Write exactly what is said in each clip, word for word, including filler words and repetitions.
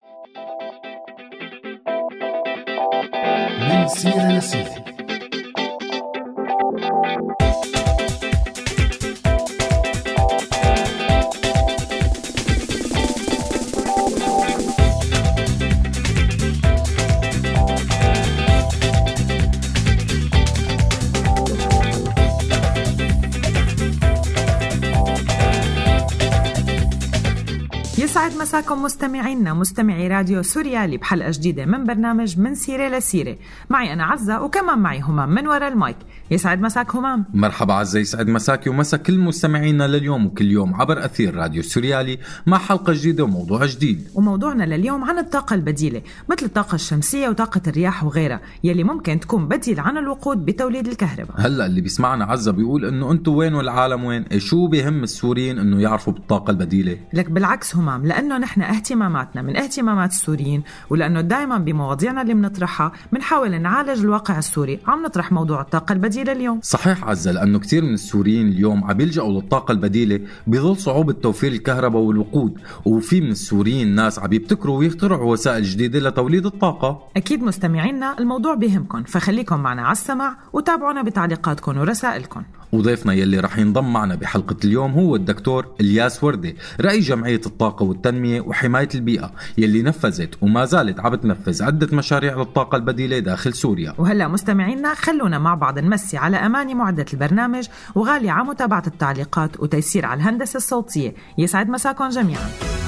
من سيرة لسيرة. يسعد مساكم مستمعينا مستمعي راديو سوريالي بحلقة جديدة من برنامج من سيرة لسيرة. معي أنا عزة وكمان معي همام من وراء المايك. يسعد مساك همام. مرحبا عزة، يسعد مساكي ومسا كل مستمعينا لليوم وكل يوم عبر أثير راديو سوريالي مع حلقة جديدة وموضوع جديد. وموضوعنا لليوم عن الطاقة البديلة مثل الطاقة الشمسية وطاقة الرياح وغيرها يلي ممكن تكون بديل عن الوقود بتوليد الكهرباء. هلأ اللي بيسمعنا عزة بيقول إنه أنتوا وين والعالم وين؟ إيه شو بيهم السوريين إنه يعرفوا بالطاقة البديلة؟ لك بالعكس همام، لأنه نحن اهتماماتنا من اهتمامات السوريين، ولأنه دائما بمواضيعنا اللي بنطرحها بنحاول نعالج الواقع السوري. عم نطرح موضوع الطاقة البديلة اليوم. صحيح عزة، لأنه كتير من السوريين اليوم عم يلجأوا للطاقة البديلة بظل صعوبة توفير الكهرباء والوقود، وفي من السوريين ناس عم يبتكروا ويخترعوا وسائل جديدة لتوليد الطاقة. أكيد مستمعينا الموضوع بيهمكم، فخليكم معنا على السمع وتابعونا بتعليقاتكم ورسائلكم. وضيفنا يلي رح ينضم معنا بحلقة اليوم هو الدكتور إلياس وردة، رئيس جمعية الطاقة والتنمية وحماية البيئة يلي نفذت وما زالت عم تنفذ عدة مشاريع للطاقة البديلة داخل سوريا. وهلا مستمعينا خلونا مع بعض نمسي على أماني معدة البرنامج وغالي على متابعة التعليقات وتيسير على الهندسة الصوتية. يسعد مساكم جميعا.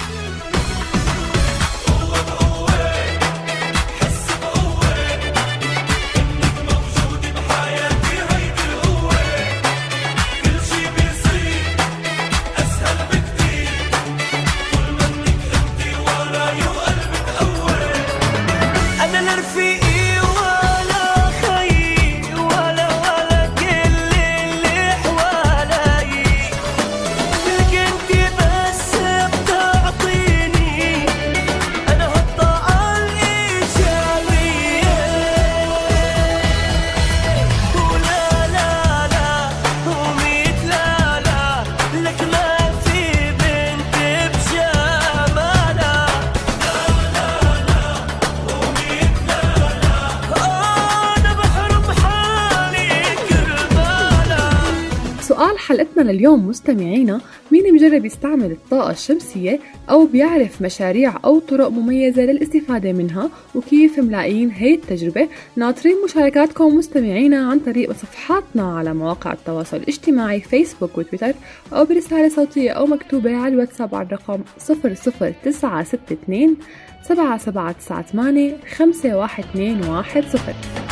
سؤال حلقتنا لليوم مستمعينا: مين مجرب يستعمل الطاقة الشمسية أو بيعرف مشاريع أو طرق مميزة للاستفادة منها وكيف ملاقين هاي التجربة؟ ناطرين مشاركاتكم مستمعينا عن طريق صفحاتنا على مواقع التواصل الاجتماعي فيسبوك وتويتر أو برسالة صوتية أو مكتوبة على الواتساب على الرقم صفر صفر تسعة ستة اثنين سبعة سبعة تسعة ثمانية خمسة واحد اثنين واحد صفر.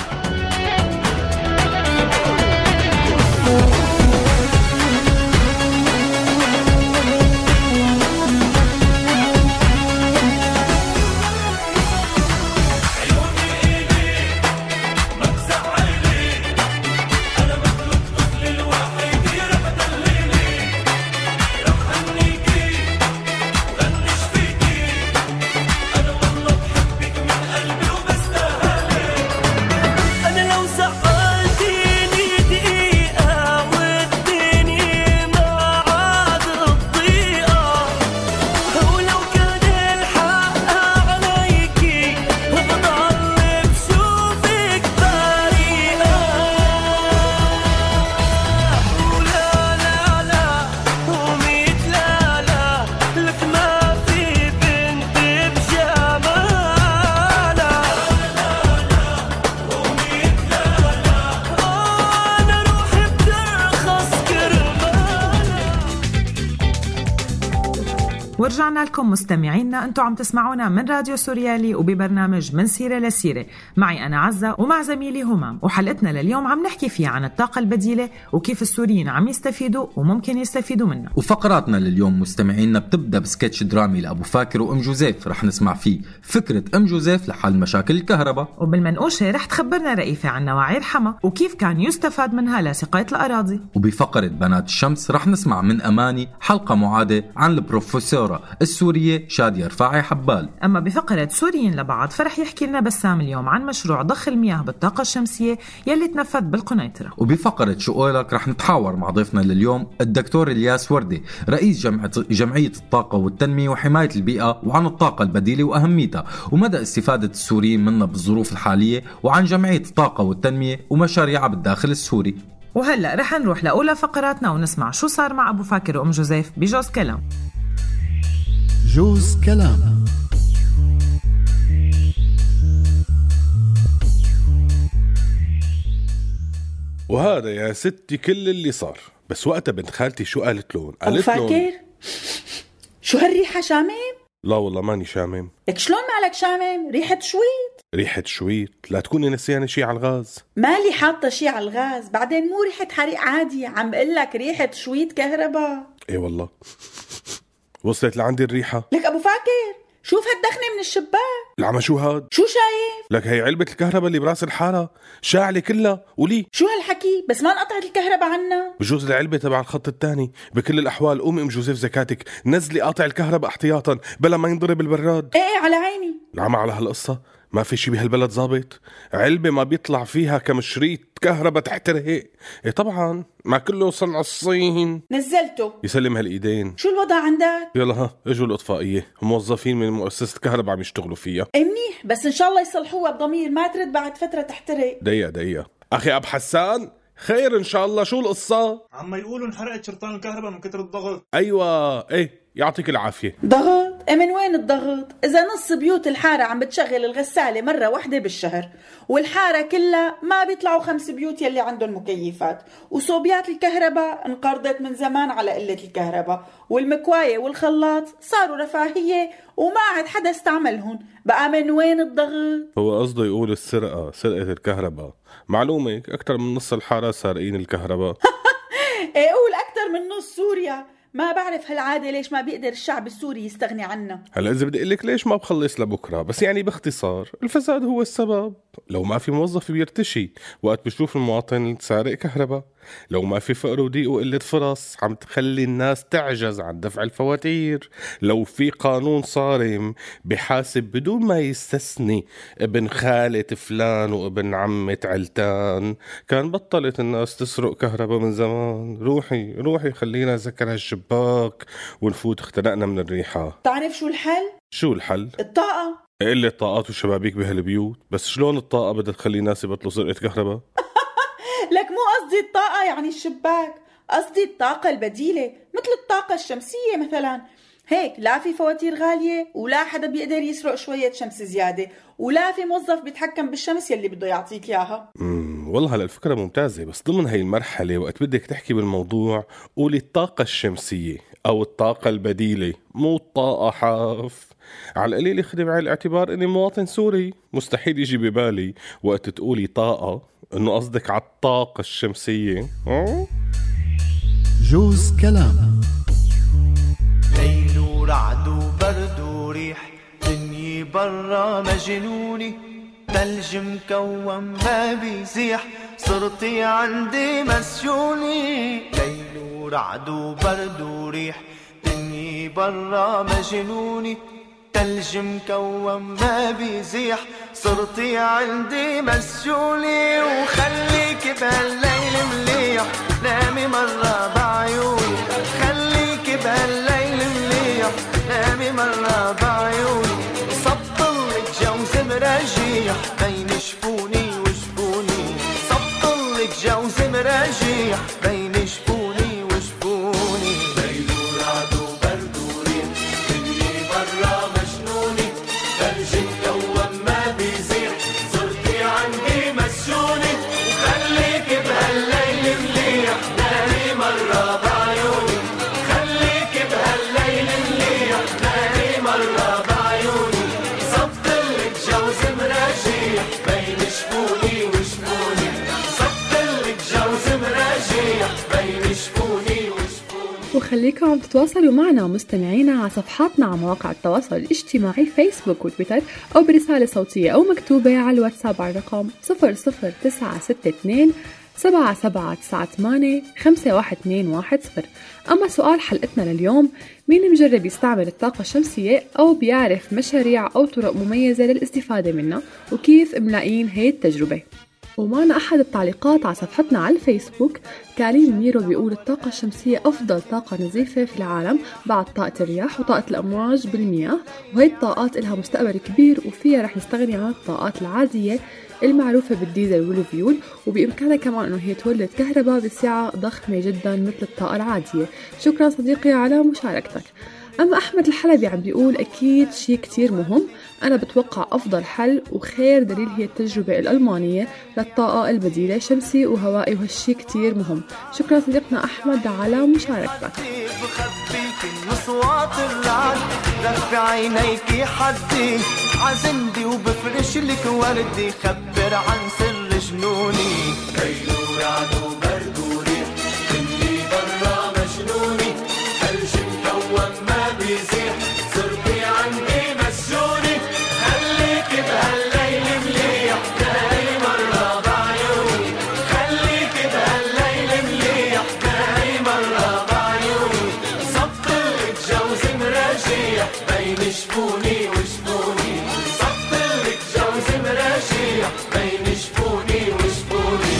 ورجعنا لكم مستمعينا، انتم عم تسمعونا من راديو سوريالي وببرنامج من سيرة لسيرة. معي أنا عزة ومع زميلي همام، وحلقتنا لليوم عم نحكي فيها عن الطاقة البديلة وكيف السوريين عم يستفيدوا وممكن يستفيدوا منها. وفقراتنا لليوم مستمعينا بتبدأ بسكتش درامي لأبو فاكر وأم جوزيف، رح نسمع فيه فكرة أم جوزيف لحل مشاكل الكهرباء. وبالمنقوشة رح تخبرنا رئيفة عن نواعي الحما وكيف كان يستفاد منها لسقاية الأراضي. وبفقرة بنات الشمس رح نسمع من أماني حلقة معادة عن البروفيسورة الدكتورة السورية شادية رفاعي حبال. أما بفقرة سوريين لبعض فرح يحكي لنا بسام اليوم عن مشروع ضخ المياه بالطاقة الشمسية يلي تنفذ بالقنيطرة. وبفقرة شو قولك رح نتحاور مع ضيفنا لليوم الدكتور الياس وردي رئيس جمعية جمعية الطاقة والتنمية وحماية البيئة، وعن الطاقة البديلة وأهميتها ومدى استفادة السوريين منها بالظروف الحالية، وعن جمعية الطاقة والتنمية ومشاريعها بالداخل السوري. وهلأ رح نروح لأولى فقراتنا ونسمع شو صار مع أبو فاكر وأم جوزيف بجوز كلام. جوز كلام. وهذا يا ستي كل اللي صار. بس وقتها بنت خالتي شو قالت لون؟ أبو قالت فاكر لون شو هالريحة شامم؟ لا والله ماني شامم. لك شلون مالك شامم؟ ريحة شويت. ريحة شويت؟ لا تكوني نسيانة شي على الغاز. مالي حاطة شي على الغاز، بعدين مو ريحة حريق عادي، عم بقلك ريحة شويت كهرباء. ايه والله وصلت لعندي الريحة. لك أبو فاكر شوف هالدخنة من الشباك. العمى شو هاد؟ شو شايف؟ لك هي علبة الكهرباء اللي براس الحارة شاعلة كلها. ولي شو هالحكي؟ بس ما انقطعت الكهرباء عنا. بجوز العلبة تبع الخط الثاني. بكل الأحوال قومي أم جوزيف زكاتك نزلي قاطع الكهرباء احتياطا بلا ما ينضرب البراد. ايه ايه على عيني. العمى على هالقصة ما في شي بهالبلد ظابط. علبة ما بيطلع فيها كم شريط كهرباء تحترق. ايه طبعا ما كله صنع الصين. نزلته يسلم هالإيدين. شو الوضع عندك؟ يلا ها اجوا الإطفائية موظفين من مؤسسة كهرباء عم يشتغلوا فيها. ايه منيح، بس ان شاء الله يصلحوها بضمير، ما ترد بعد فترة تحترق. دقيقة دقيقة أخي أبو حسان، خير إن شاء الله. شو القصة؟ عم يقولوا انحرقت شرطان الكهرباء من كتر الضغط. أيوة ايه يعطيك العافية. ضغط؟ ايه من وين الضغط؟ إذا نص بيوت الحارة عم بتشغل الغسالة مرة واحدة بالشهر، والحارة كلها ما بيطلعوا خمس بيوت يلي عندهم مكيفات، وصوبيات الكهرباء انقرضت من زمان على قلة الكهرباء، والمكواية والخلاط صاروا رفاهية وما عاد حدا استعملهم، بقى من وين الضغط؟ هو قصده يقول السرقة، سرقة الكهرباء. معلومك أكتر من نص الحارة سارقين الكهرباء. ايه قول أكتر من نص سوريا. ما بعرف هالعادة ليش ما بيقدر الشعب السوري يستغني عنها. هلا إذا بدي أقلك ليش ما بخلص لبكرة، بس يعني باختصار الفساد هو السبب. لو ما في موظف بيرتشي وقت بشوف المواطن سارق كهرباء، لو ما في فقر وضيق وقلة فرص عم تخلي الناس تعجز عن دفع الفواتير، لو في قانون صارم بحاسب بدون ما يستثني ابن خالة فلان وابن عمة علتان، كان بطلت الناس تسرق كهرباء من زمان. روحي روحي خلينا نذكر هالشباك ونفوت اختنقنا من الريحة. تعرف شو الحل؟ شو الحل؟ الطاقة. قلة طاقات وشبابيك بهالبيوت، بس شلون الطاقة بدها تخلي الناس يبطلوا سرقة كهرباء؟ لك مو قصدي الطاقة يعني الشباك، قصدي الطاقة البديلة مثل الطاقة الشمسية مثلا. هيك لا في فواتير غالية، ولا حدا بيقدر يسرق شوية شمس زيادة، ولا في موظف بيتحكم بالشمس يلي بده يعطيك إياها. امم والله هلا الفكرة ممتازة، بس ضمن هاي المرحلة وقت بدك تحكي بالموضوع قولي الطاقة الشمسية أو الطاقة البديلة، مو الطاقة حاف. على القليل يخدم على الاعتبار إني مواطن سوري، مستحيل يجي ببالي وقت تقولي طاقة إنه قصدك على الطاقة الشمسية. أه؟ جوز كلام. ليل ورعد وبرد وريح، دنيا برا مجنوني، تلج مكوم ما بيزيح، صرتي عندي مسجوني. ليل ورعد وبرد وريح، دنيا برا مجنوني، تلج مكوم ما بيزيح، صرتي عندي مسجوني. وخليك بهالليل مليح، نامي مرة بعيوني، خليك بهالليل مليح، نامي مرة بعيوني. صبطلك جوز مراجيح بين شفوني وشفوني، صبطلك جوز مراجيح بين شفوني وشفوني. ليل ورعد وبرد وريح، دنيا برا مجنوني، ثلج مكوم ما بيزيح، صرتي عندي مسجوني. وخليك بهالليل مليح، نامي مرة بعيوني، خليك بهالليل مليح، نامي مرة بعيوني. صبتلك جوز مراجيح بين شفوني وشفوني، صبتلك جوز مراجيح بين شفوني وشفوني. وخليكم عم تتواصلوا معنا مستمعينا على صفحاتنا على مواقع التواصل الاجتماعي فيسبوك وتويتر، أو برسالة صوتية أو مكتوبة على الواتساب على الرقم صفر صفر تسعة ستة اثنين سبعة سبعة تسعة ثمانية خمسة واحد اثنين واحد صفر. أما سؤال حلقتنا لليوم، مين مجرب يستعمل الطاقة الشمسية أو بيعرف مشاريع أو طرق مميزة للاستفادة منها وكيف ملاقين هاي التجربة؟ ومعنا أحد التعليقات على صفحتنا على الفيسبوك، كالين ميرو بيقول الطاقة الشمسية أفضل طاقة نظيفة في العالم بعد طاقة الرياح وطاقة الأمواج بالمياه، وهي الطاقات إلها مستقبل كبير وفيها رح نستغني عن الطاقات العادية المعروفة بالديزل والفيول، وبإمكانها كمان أنه هي تولد كهرباء بسعة ضخمة جدا مثل الطاقة العادية. شكرا صديقي على مشاركتك. أما أحمد الحلبي عم بيقول أكيد شيء كتير مهم، أنا بتوقع أفضل حل وخير دليل هي التجربة الألمانية للطاقة البديلة شمسي وهوائي، وهالشي كتير مهم. شكرا صديقنا أحمد على مشاركتك. رفع عينيك حدي عزندي وبفرش لك وردي، خبر عن سر جنوني. ليل ورعد وبرد وريح اللي برا مجنوني، ثلج مكون ما بيزيح صرتي عندي مسجوني. خليك بهالليل مليح داي مرة بعيوني، خليك بهالليل مليح داي مرة بعيوني. صبتلك جوز مراجيح بين شفوني وشفوني، صبتلك جوز مراجيح بين شفوني وشفوني.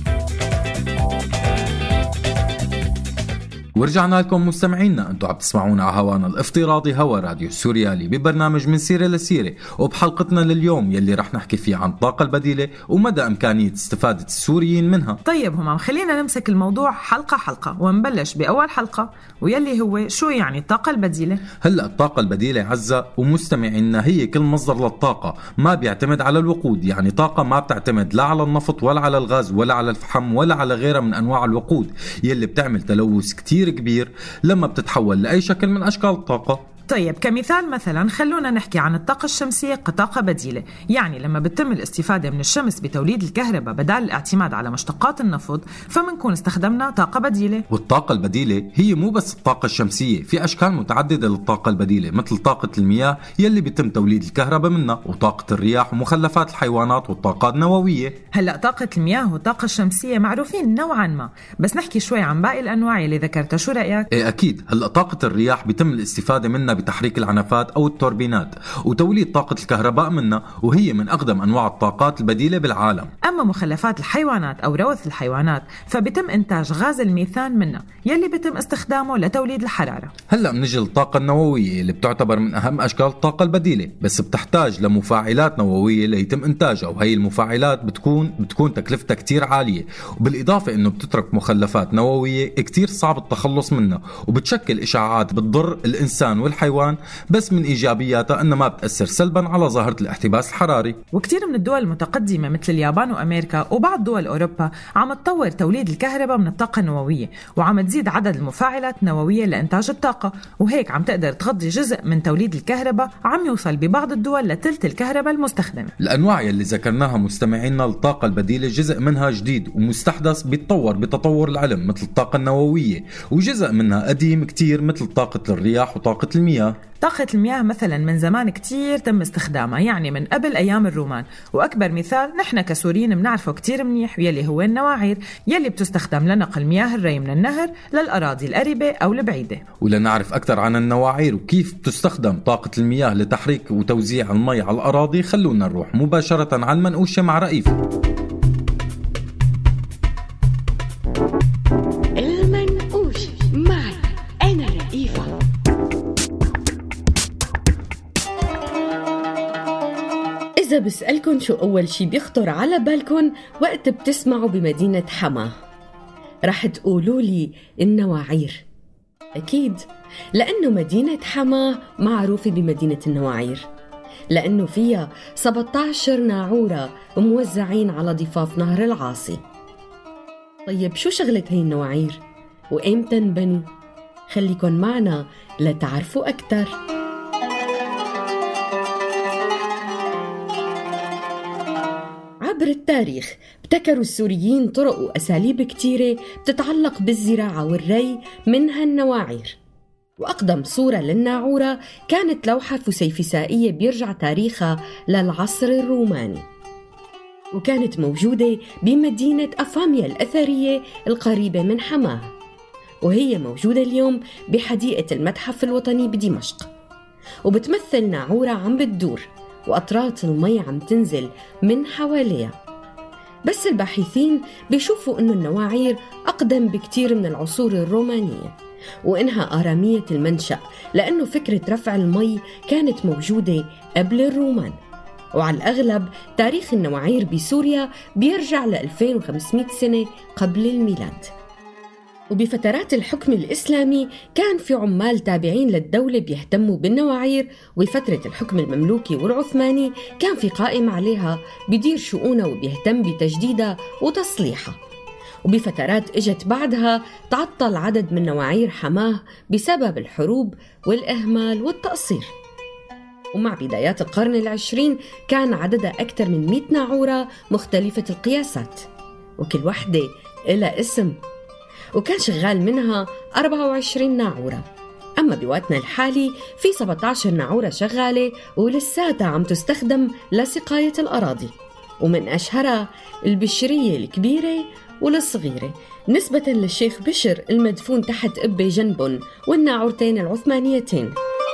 ورجعنا لكم مستمعينا، انتم عم تسمعونا على هوانا الافتراضي هوا راديو سوريالي ببرنامج من سيرة لسيرة، وبحلقتنا لليوم يلي رح نحكي فيه عن الطاقة البديلة ومدى إمكانية استفادة السوريين منها. طيب همام، خلينا نمسك الموضوع حلقة حلقة ونبلش بأول حلقة ويلي هو شو يعني الطاقة البديلة. هلأ الطاقة البديلة عزة ومستمعينا هي كل مصدر للطاقة ما بيعتمد على الوقود، يعني طاقة ما بتعتمد لا على النفط ولا على الغاز ولا على الفحم ولا على غيرها من أنواع الوقود يلي بتعمل تلوث كتير كبير لما بتتحول لأي شكل من أشكال الطاقة. طيب كمثال مثلا خلونا نحكي عن الطاقة الشمسية كطاقة بديلة، يعني لما بتتم الاستفادة من الشمس بتوليد الكهرباء بدل الاعتماد على مشتقات النفط، فمنكون استخدمنا طاقة بديلة. والطاقة البديلة هي مو بس الطاقة الشمسية، في أشكال متعددة للطاقة البديلة مثل طاقة المياه يلي بيتم توليد الكهرباء منها، وطاقة الرياح ومخلفات الحيوانات والطاقات النووية. هلأ طاقة المياه والطاقة الشمسية معروفين نوعا ما، بس نحكي شوي عن باقي الأنواع اللي ذكرتها، شو رأيك؟ إيه أكيد. هلأ طاقة الرياح بيتم الاستفادة منها بتحريك العنفات أو التوربينات وتوليد طاقة الكهرباء منها، وهي من أقدم أنواع الطاقات البديلة بالعالم. أما مخلفات الحيوانات أو روث الحيوانات فبيتم إنتاج غاز الميثان منها يلي بيتم استخدامه لتوليد الحرارة. هلأ بنجي للطاقة النووية اللي بتعتبر من أهم أشكال الطاقة البديلة، بس بتحتاج لمفاعلات نووية ليتم إنتاجها، وهي المفاعلات بتكون بتكون تكلفتها كتير عالية، وبالإضافة إنه بتترك مخلفات نووية كتير صعب التخلص منها، وبتشكل إشعاعات بتضر الإنسان والحيوان، بس من إيجابياتها أنها ما بتأثر سلبا على ظاهرة الاحتباس الحراري. وكتير من الدول المتقدمة مثل اليابان وأمريكا وبعض دول أوروبا عم تطور توليد الكهرباء من الطاقة النووية، وعم تزيد عدد المفاعلات النووية لإنتاج الطاقة، وهيك عم تقدر تغطي جزء من توليد الكهرباء، عم يوصل ببعض الدول لثلث الكهرباء المستخدمة. الأنواع يلي ذكرناها مستمعينا للطاقة البديلة جزء منها جديد ومستحدث بيتطور بتطور العلم مثل الطاقة النووية، وجزء منها قديم كتير مثل طاقة الرياح وطاقة المياه. طاقة المياه مثلا من زمان كتير تم استخدامها، يعني من قبل أيام الرومان، وأكبر مثال نحن كسوريين بنعرفه كتير منيح يلي هو النواعير يلي بتستخدم لنقل مياه الري من النهر للأراضي القريبة أو البعيدة. ولنعرف أكثر عن النواعير وكيف تستخدم طاقة المياه لتحريك وتوزيع المي على الأراضي، خلونا نروح مباشرة على المنقوشة مع رئيف. المنقوشة معي أنا رئيفة. إذا بسألكن شو أول شي بيخطر على بالكن وقت بتسمعوا بمدينة حما، رح تقولولي النواعير. أكيد، لأنه مدينة حما معروفة بمدينة النواعير، لأنه فيها سبعة عشر ناعورة موزعين على ضفاف نهر العاصي. طيب شو شغلة هاي النواعير؟ وإمتى انبنوا؟ خليكن معنا لتعرفوا أكتر. عبر التاريخ ابتكروا السوريين طرق وأساليب كتيرة بتتعلق بالزراعة والري، منها النواعير. وأقدم صورة للناعورة كانت لوحة فسيفسائية بيرجع تاريخها للعصر الروماني. وكانت موجودة بمدينة أفاميا الأثرية القريبة من حماه، وهي موجودة اليوم بحديقة المتحف الوطني بدمشق. وبتمثل ناعورة عم بتدور وأطرات المي عم تنزل من حواليها. بس الباحثين بيشوفوا إنه النواعير أقدم بكتير من العصور الرومانية، وإنها آرامية المنشأ، لأنه فكرة رفع المي كانت موجودة قبل الرومان. وعلى الأغلب تاريخ النواعير بسوريا بيرجع ل ألفين وخمسمئة سنة قبل الميلاد. وبفترات الحكم الإسلامي كان في عمال تابعين للدولة بيهتموا بالنواعير، وفترة الحكم المملوكي والعثماني كان في قائم عليها بيدير شؤونها وبيهتم بتجديدها وتصليحها. وبفترات اجت بعدها تعطل عدد من نواعير حماه بسبب الحروب والإهمال والتقصير. ومع بدايات القرن العشرين كان عددها أكثر من مئة ناعورة مختلفة القياسات، وكل وحدة إلها اسم، وكان شغال منها أربعة وعشرين ناعورة. أما بوقتنا الحالي في سبعة عشر ناعورة شغالة ولساتها عم تستخدم لسقاية الأراضي، ومن أشهرها البشرية الكبيرة والصغيرة نسبة للشيخ بشر المدفون تحت قبة جنبن، والناعورتين العثمانيتين.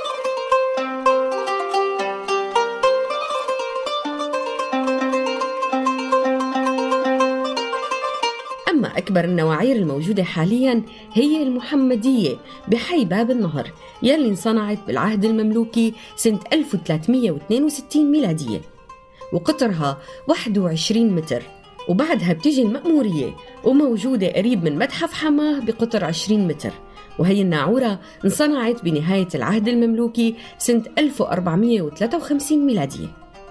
أما أكبر النواعير الموجودة حالياً هي المحمدية بحي باب النهر، يلي انصنعت بالعهد المملوكي سنة ألف وثلاثمئة واثنين وستين ميلادية، وقطرها واحد وعشرين متر. وبعدها بتيجي المأمورية وموجودة قريب من متحف حماه بقطر عشرين متر، وهي الناعورة انصنعت بنهاية العهد المملوكي سنة ألف وأربعمئة وثلاثة وخمسين ميلادية.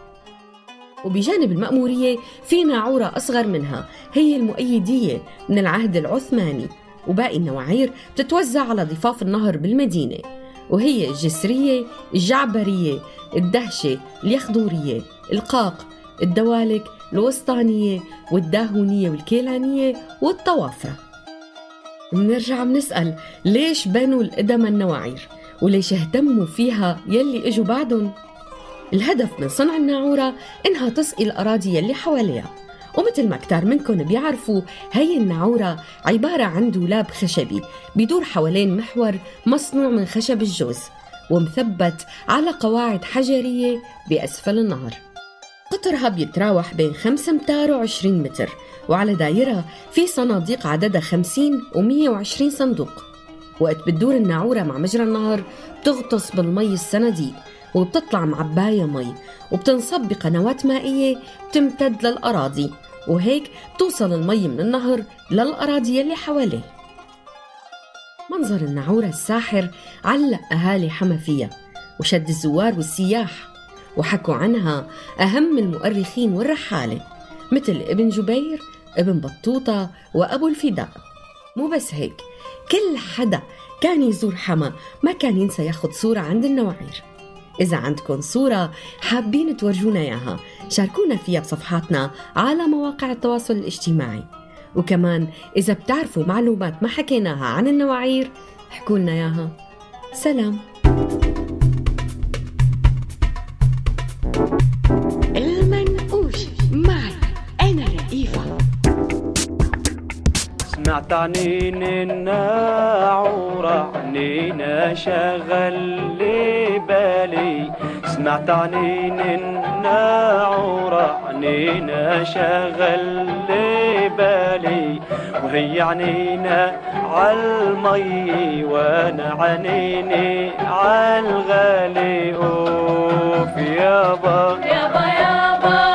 وبجانب المأمورية في ناعورة أصغر منها هي المؤيدية من العهد العثماني، وباقي النواعير بتتوزع على ضفاف النهر بالمدينة، وهي الجسرية، الجعبرية، الدهشة، اليخضورية، القاق، الدوالك، الوسطانية، والداهونية، والكيلانية، والطوافرة. بنرجع بنسأل ليش بنوا القدم النواعير وليش اهتموا فيها يلي اجوا بعدهم؟ الهدف من صنع الناعورة إنها تسقي الأراضي يلي حواليها، ومثل ما كتار منكم بيعرفوا هي الناعورة عبارة عن دولاب خشبي بيدور حوالين محور مصنوع من خشب الجوز ومثبت على قواعد حجرية بأسفل النهر. قطرها بيتراوح بين خمسة أمتار وعشرين متر، وعلى دايرها في صناديق عددها خمسين ومئة وعشرين صندوق. وقت بتدور الناعورة مع مجرى النهر بتغطس بالمي الصناديق وبتطلع معباية مي وبتنصب بقنوات مائية بتمتد للأراضي، وهيك توصل المي من النهر للأراضي اللي حواليه. منظر الناعورة الساحر علق أهالي حما فيها وشد الزوار والسياح، وحكوا عنها أهم المؤرخين والرحالة مثل ابن جبير، ابن بطوطة، وأبو الفداء. مو بس هيك، كل حدا كان يزور حما ما كان ينسى ياخد صورة عند النواعير. إذا عندكم صورة حابين تورجونا إياها شاركونا فيها بصفحاتنا على مواقع التواصل الاجتماعي. وكمان إذا بتعرفوا معلومات ما حكيناها عن النواعير احكوا لنا إياها. سلام. المنقوش معي أنا رئيفة. سمعت عنين الناعورة عنينا شغل لي بالي، سمعت عنين الناعورة عنينا شغل لي بالي، وهي عنينا عالمي وانا عنيني عالغالي. اوف يابا يابا يابا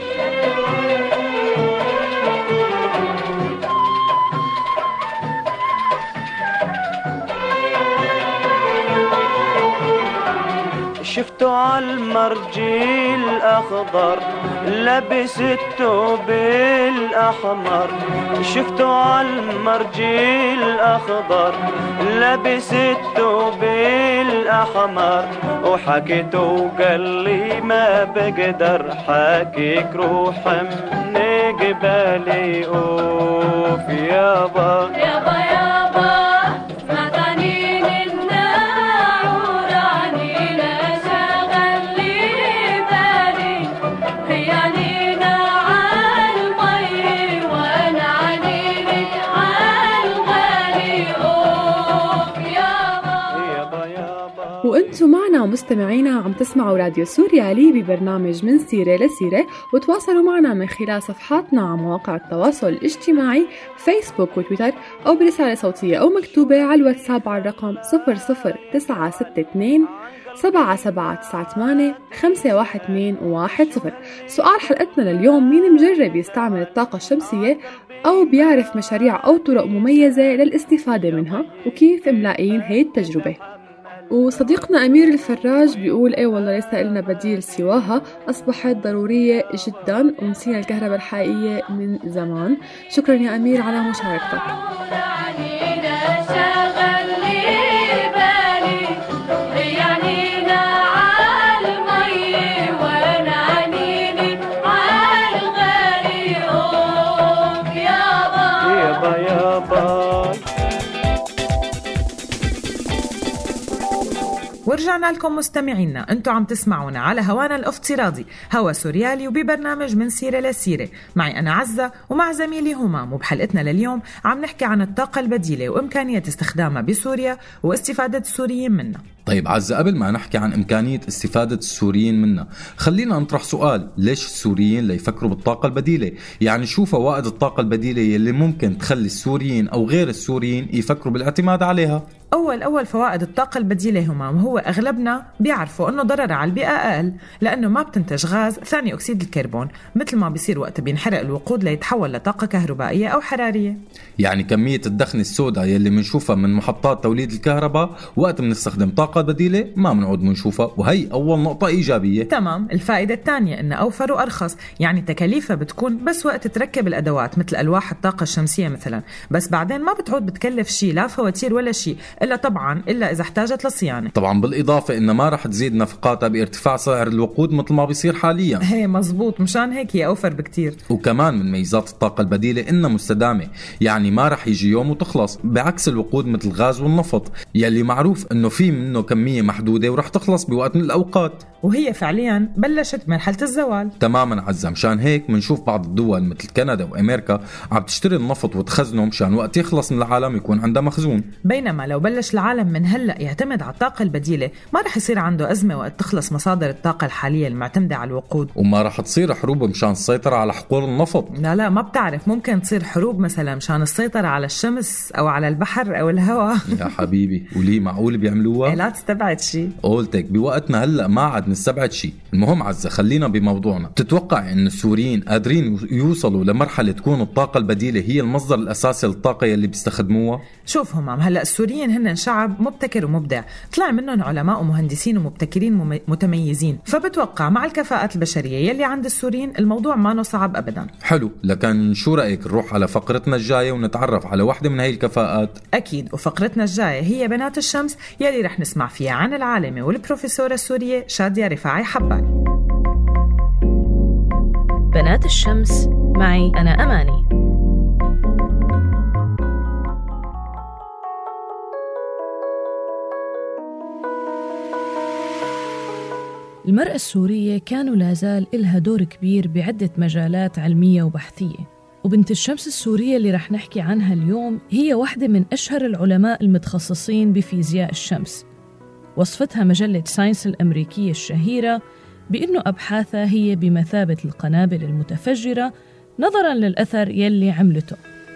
شفتو عالمرجي الأخضر لبس الثوب الأحمر، شفتو عالمرجي الأخضر لبس الثوب الأحمر، وحكيته وقال لي ما بقدر حكيك روح من قبالي. اوف يابا يابا يابا عنينا انتم معنا مستمعينا عم تسمعوا راديو سوريالي ببرنامج من سيرة لسيرة، وتواصلوا معنا من خلال صفحاتنا على مواقع التواصل الاجتماعي فيسبوك وتويتر، أو برسالة صوتية أو مكتوبة على الواتساب على الرقم صفر صفر تسعة ستة اثنين سبعة سبعة تسعة ثمانية خمسة واحد اثنين واحد صفر. سؤال حلقتنا لليوم: مين مجرب يستعمل الطاقة الشمسية أو بيعرف مشاريع أو طرق مميزة للاستفادة منها، وكيف ملاقين هي التجربة؟ وصديقنا أمير الفراج بيقول ايه والله ليس لنا بديل سواها، أصبحت ضرورية جدا ونسينا الكهرباء الحقيقية من زمان. شكرا يا أمير على مشاركتك. ورجعنا لكم مستمعينا، انتو عم تسمعونا على هوانا الافتراضي هوا سوريالي، وببرنامج من سيرة لسيرة معي أنا عزة ومع زميلي همام. وبحلقتنا لليوم عم نحكي عن الطاقة البديلة وإمكانية استخدامها بسوريا واستفادة السوريين منها. طيب عزة، قبل ما نحكي عن إمكانية استفادة السوريين منها، خلينا نطرح سؤال: ليش السوريين ليفكروا بالطاقة البديلة؟ يعني شو فوائد الطاقة البديلة يلي ممكن تخلي السوريين أو غير السوريين يفكروا بالاعتماد عليها؟ أول أول فوائد الطاقة البديلة همام، هو أغلبنا بيعرفوا أنه ضرر على البيئة أقل، لأنه ما بتنتج غاز ثاني أكسيد الكربون مثل ما بيصير وقت بينحرق الوقود ليتحول لطاقة كهربائية أو حرارية. يعني كمية الدخن السوداء يلي منشوفها من محطات توليد الكهرباء وقت بنستخدم طاقة بديلة ما بنعود منشوفها، وهي أول نقطة إيجابية. تمام. الفائدة الثانية إنه أوفر وأرخص، يعني تكاليفها بتكون بس وقت تركب الأدوات مثل ألواح الطاقة الشمسية مثلا، بس بعدين ما بتعود بتكلف شيء، لا فواتير ولا شيء، إلا طبعا إلا إذا احتاجت للصيانة. طبعا بالإضافة إنه ما رح تزيد نفقاتها بارتفاع سعر الوقود مثل ما بيصير حاليا. هي مزبوط، مشان هيك هي أوفر بكتير. وكمان من ميزات الطاقة البديلة إنها مستدامة، يعني ما رح يجي يوم وتخلص، بعكس الوقود مثل الغاز والنفط يلي معروف إنه في منه كمية محدودة ورح تخلص بوقت من الأوقات. وهي فعليا بلشت مرحلة الزوال. تماما عزة، مشان هيك منشوف بعض الدول مثل كندا وأمريكا عم تشتري النفط وتخزنه مشان وقت يخلص من العالم يكون عنده مخزون. بينما لو بلش العالم من هلأ يعتمد على الطاقة البديلة ما رح يصير عنده أزمة وقت تخلص مصادر الطاقة الحالية المعتمدة على الوقود، وما رح تصير حروب مشان السيطرة على حقول النفط. لا لا ما بتعرف، ممكن تصير حروب مثلا مشان السيطرة على الشمس أو على البحر أو الهواء. يا حبيبي، وليه معقول بيعملوها؟ لا تستبعد شيء. قولتك بوقتنا هلأ ما عاد نستبعد شيء. المهم عزة، خلينا بموضوعنا. تتوقع إن السوريين قادرين يوصلوا لمرحلة تكون الطاقة البديلة هي المصدر الأساسي للطاقة يلي بيستخدموها؟ شوف همام، هلأ السوريين هن شعب مبتكر ومبدع، طلع منهم علماء ومهندسين ومبتكرين متميزين، فبتوقع مع الكفاءات البشرية يلي عند السوريين الموضوع ما صعب أبدا. حلو، لكن شو رأيك نروح على فقرتنا الجاية ونتعرف على واحدة من هاي الكفاءات؟ أكيد، وفقرتنا الجاية هي بنات الشمس يلي رح نسمع فيها عن العالمة والبروفيسورة السورية شادية رفاعي حبال. بنات الشمس معي أنا أماني. المرأة السورية كانوا لازال إلها دور كبير بعدة مجالات علمية وبحثية، وبنت الشمس السورية اللي رح نحكي عنها اليوم هي واحدة من أشهر العلماء المتخصصين بفيزياء الشمس. وصفتها مجلة ساينس الأمريكية الشهيرة بأنه أبحاثها هي بمثابة القنابل المتفجرة نظراً للأثر يلي عملته.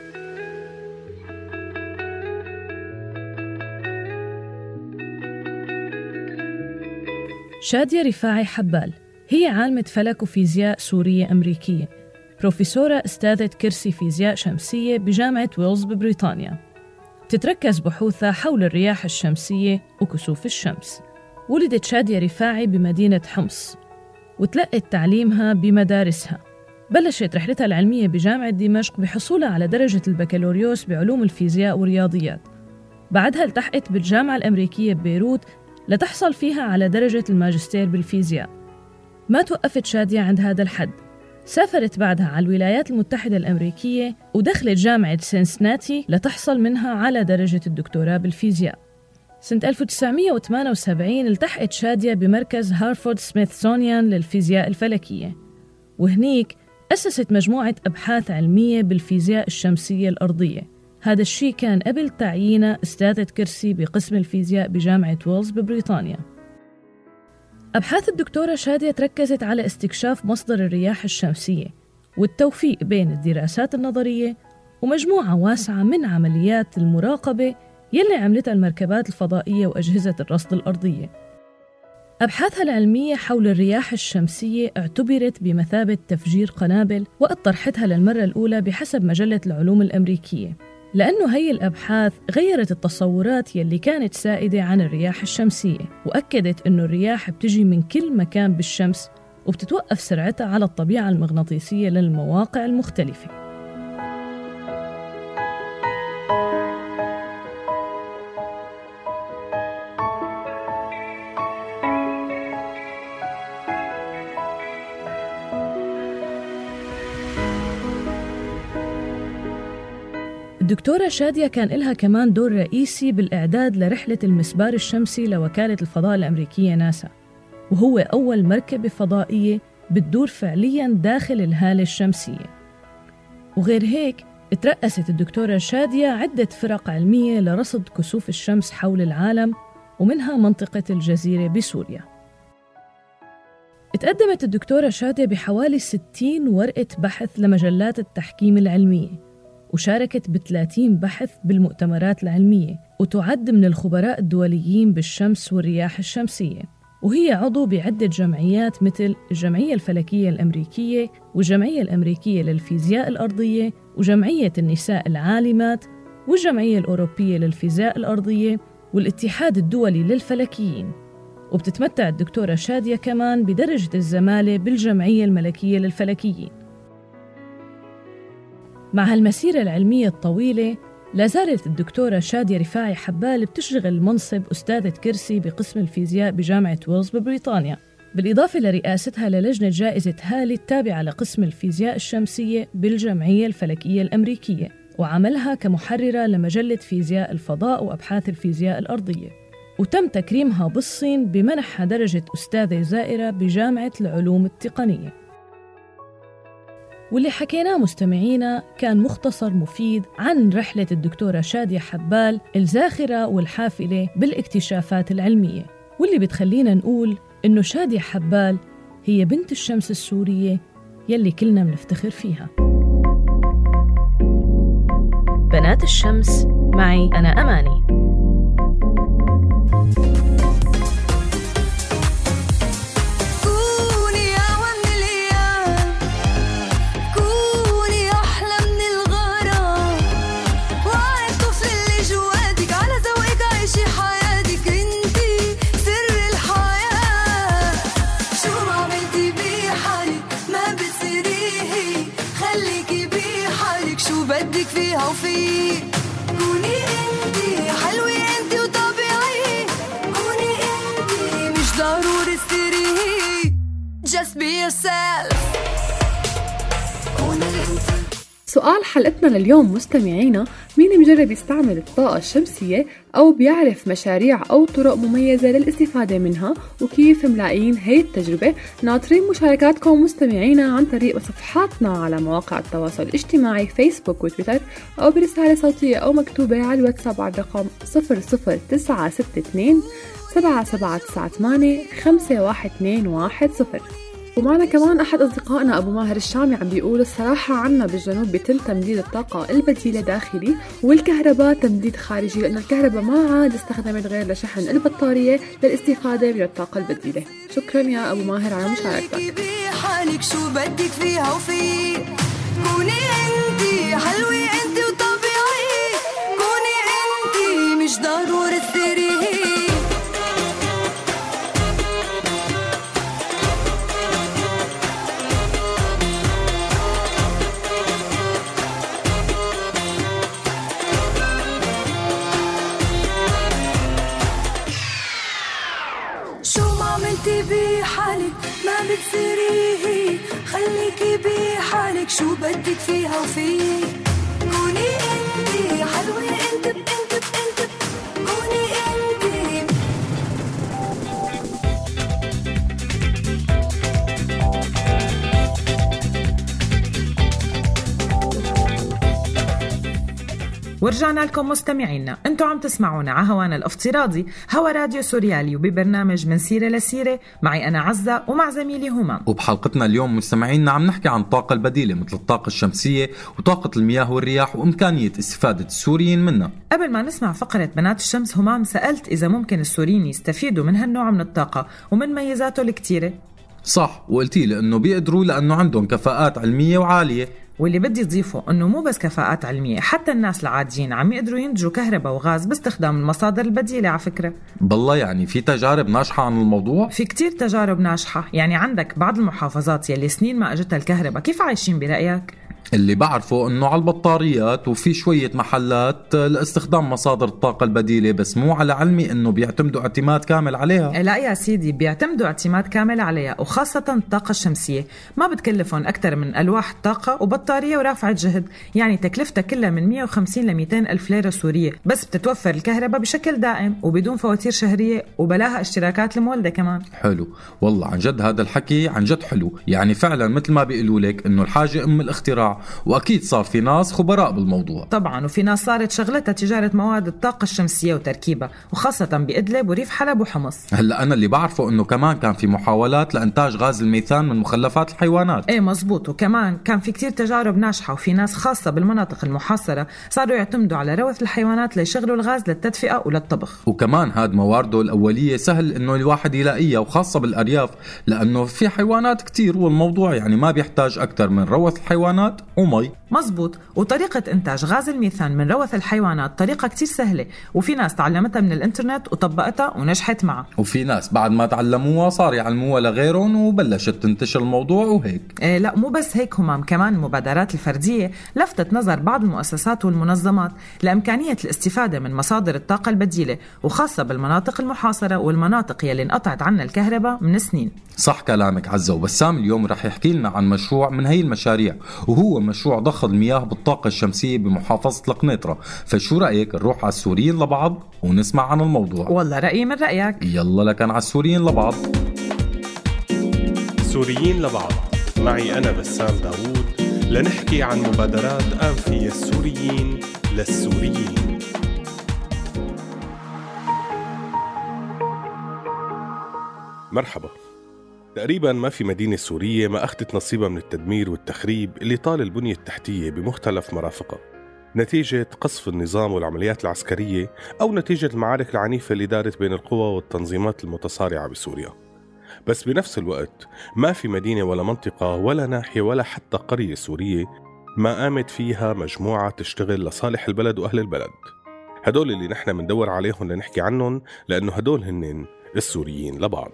شادية رفاعي حبال هي عالمة فلك وفيزياء سورية أمريكية، بروفيسورة استاذة كرسي فيزياء شمسية بجامعة ويلز ببريطانيا. تتركز بحوثها حول الرياح الشمسية وكسوف الشمس. ولدت شادية رفاعي بمدينة حمص وتلقت تعليمها بمدارسها. بلشت رحلتها العلمية بجامعة دمشق بحصولها على درجة البكالوريوس بعلوم الفيزياء والرياضيات. بعدها التحقت بالجامعة الأمريكية ببيروت لتحصل فيها على درجة الماجستير بالفيزياء. ما توقفت شادية عند هذا الحد، سافرت بعدها على الولايات المتحدة الأمريكية ودخلت جامعة سينسناتي لتحصل منها على درجة الدكتوراه بالفيزياء. سنة ألف وتسعمية وثمانية وسبعين التحقت شادية بمركز هارفورد سميثسونيان للفيزياء الفلكية، وهنيك أسست مجموعة أبحاث علمية بالفيزياء الشمسية الأرضية. هذا الشيء كان قبل تعيينها استاذة كرسي بقسم الفيزياء بجامعة ويلز ببريطانيا. أبحاث الدكتورة شادية تركزت على استكشاف مصدر الرياح الشمسية والتوفيق بين الدراسات النظرية ومجموعة واسعة من عمليات المراقبة يلي عملتها المركبات الفضائية وأجهزة الرصد الأرضية. أبحاثها العلمية حول الرياح الشمسية اعتبرت بمثابة تفجير قنابل وقت طرحتها للمرة الأولى بحسب مجلة العلوم الأمريكية، لأنه هي الأبحاث غيرت التصورات يلي كانت سائدة عن الرياح الشمسية، وأكدت أنه الرياح بتجي من كل مكان بالشمس وبتتوقف سرعتها على الطبيعة المغناطيسية للمواقع المختلفة. الدكتورة شادية كان لها كمان دور رئيسي بالإعداد لرحلة المسبار الشمسي لوكالة الفضاء الأمريكية ناسا، وهو أول مركبة فضائية بتدور فعلياً داخل الهالة الشمسية. وغير هيك ترأست الدكتورة شادية عدة فرق علمية لرصد كسوف الشمس حول العالم، ومنها منطقة الجزيرة بسوريا. تقدمت الدكتورة شادية بحوالي ستين ورقة بحث لمجلات التحكيم العلمية، وشاركت بثلاثين بحث بالمؤتمرات العلمية، وتعد من الخبراء الدوليين بالشمس والرياح الشمسية، وهي عضو بعدة جمعيات مثل الجمعية الفلكية الأمريكية والجمعية الأمريكية للفيزياء الأرضية وجمعية النساء العالمات والجمعية الأوروبية للفيزياء الأرضية والاتحاد الدولي للفلكيين. وبتتمتع الدكتورة شادية كمان بدرجة الزمالة بالجمعية الملكية للفلكيين. مع هالمسيرة العلمية الطويلة لازالت الدكتورة شادية رفاعي حبال بتشغل منصب أستاذة كرسي بقسم الفيزياء بجامعة ويلز ببريطانيا، بالإضافة لرئاستها للجنة جائزة هالي التابعة لقسم الفيزياء الشمسية بالجمعية الفلكية الأمريكية، وعملها كمحررة لمجلة فيزياء الفضاء وأبحاث الفيزياء الأرضية. وتم تكريمها بالصين بمنحها درجة أستاذة زائرة بجامعة العلوم التقنية. واللي حكيناه مستمعينا كان مختصر مفيد عن رحلة الدكتورة شادية حبال الزاخرة والحافلة بالاكتشافات العلمية، واللي بتخلينا نقول إنه شادية حبال هي بنت الشمس السورية يلي كلنا منفتخر فيها. بنات الشمس معي أنا أماني. سؤال حلقتنا لليوم مستمعينا: مين مجرب يستعمل الطاقة الشمسية أو بيعرف مشاريع أو طرق مميزة للاستفادة منها وكيف ملاقين هاي التجربة؟ ناطرين مشاركاتكم مستمعينا عن طريق صفحاتنا على مواقع التواصل الاجتماعي فيسبوك وتويتر، أو برسالة صوتية أو مكتوبة على الواتساب على الرقم صفر صفر تسعة ستة اثنين سبعة سبعة تسعة ثمانية خمسة واحد اثنين واحد صفر. ومعنا كمان أحد أصدقائنا أبو ماهر الشامي عم بيقول: الصراحة عنا بالجنوب بيتم تمديد الطاقة البديلة داخلي والكهرباء تمديد خارجي، لأن الكهرباء ما عاد استخدمت غير لشحن البطارية للاستفادة من الطاقة البديلة. شكرا يا أبو ماهر على مشاركتك. حالك شو بدك فيها وفي كوني انتي حلوة انتي وطبيعي، كوني انتي مش ضروري تثيري. بحالك ما بتصيري، خليكي بحالك شو بدك فيها وفي كوني انتي حلوة انت انت انت كوني انتي. ورجعنا لكم مستمعينا، انتو عم تسمعونا على هوانا الافتراضي هوا راديو سوريالي، وببرنامج من سيرة لسيرة معي أنا عزة ومع زميلي همام. وبحلقتنا اليوم مستمعينا عم نحكي عن الطاقة البديلة مثل الطاقة الشمسية وطاقة المياه والرياح وإمكانية استفادة السوريين منها. قبل ما نسمع فقرة بنات الشمس همام، سألت إذا ممكن السوريين يستفيدوا من هالنوع من الطاقة ومن ميزاته الكتيرة. صح، وقلتي لي انه بيقدروا لانه عندهم كفاءات علميه وعاليه. واللي بدي اضيفه انه مو بس كفاءات علميه، حتى الناس العاديين عم يقدروا ينتجوا كهرباء وغاز باستخدام المصادر البديله. على فكره بالله يعني في تجارب ناجحه عن الموضوع؟ في كتير تجارب ناجحه، يعني عندك بعض المحافظات يلي سنين ما اجتها الكهرباء كيف عايشين برايك؟ اللي بعرفه انه على البطاريات وفي شوية محلات لاستخدام مصادر الطاقة البديلة، بس مو على علمي انه بيعتمدوا اعتماد كامل عليها. لا يا سيدي، بيعتمدوا اعتماد كامل عليها، وخاصة الطاقة الشمسية ما بتكلفهم اكثر من الواح طاقة وبطارية ورافعة جهد، يعني تكلفتها كلها من مية وخمسين ل مئتين الف ليرة سورية، بس بتتوفر الكهرباء بشكل دائم وبدون فواتير شهرية وبلاها اشتراكات المولدة كمان. حلو والله، عن جد هذا الحكي عن جد حلو، يعني فعلا مثل ما بيقولوا لك انه الحاجة ام الاختراع، وأكيد صار في ناس خبراء بالموضوع. طبعا، وفي ناس صارت شغلتها تجارة مواد الطاقة الشمسية وتركيبها، وخاصة بإدلب وريف حلب وحمص. هلأ أنا اللي بعرفه أنه كمان كان في محاولات لإنتاج غاز الميثان من مخلفات الحيوانات. إيه مزبوط، وكمان كان في كتير تجارب ناجحة، وفي ناس خاصة بالمناطق المحاصرة صاروا يعتمدوا على روث الحيوانات ليشغلوا الغاز للتدفئة وللطبخ. وكمان هاد موارده الأولية سهل أنه الواحد يلاقيها، وخاصة بالأرياف لأنه في حيوانات كتير، والموضوع يعني ما بيحتاج أكتر من روث الحيوانات ومي. مزبوط، وطريقة إنتاج غاز الميثان من روث الحيوانات طريقة كتير سهلة، وفي ناس تعلمتها من الانترنت وطبقتها ونجحت معها، وفي ناس بعد ما تعلموها صار يعلموها لغيرهم وبلشت تنتشر الموضوع وهيك. إيه لا مو بس هيك همام، كمان المبادرات الفردية لفتت نظر بعض المؤسسات والمنظمات لإمكانية الاستفادة من مصادر الطاقة البديلة، وخاصة بالمناطق المحاصرة والمناطق يلي انقطعت عنها الكهرباء من سنين. صح كلامك عزة، وبسام اليوم رح يحكي لنا عن مشروع من هي المشاريع، وهو مشروع ضخ المياه بالطاقة الشمسية بمحافظة القنيطرة. فشو رأيك نروح على السوريين لبعض ونسمع عن الموضوع؟ والله رأيي من رأيك. يلا لكن على السوريين لبعض. سوريين لبعض معي أنا بسام داوود، لنحكي عن مبادرات أنفية السوريين للسوريين. مرحبا. تقريبا ما في مدينة سورية ما أخذت نصيبها من التدمير والتخريب اللي طال البنية التحتية بمختلف مرافقها، نتيجة قصف النظام والعمليات العسكرية أو نتيجة المعارك العنيفة اللي دارت بين القوى والتنظيمات المتصارعة بسوريا. بس بنفس الوقت ما في مدينة ولا منطقة ولا ناحية ولا حتى قرية سورية ما قامت فيها مجموعة تشتغل لصالح البلد وأهل البلد. هدول اللي نحن مندور عليهم لنحكي عنهم، لأنه هدول هنن السوريين لبعض.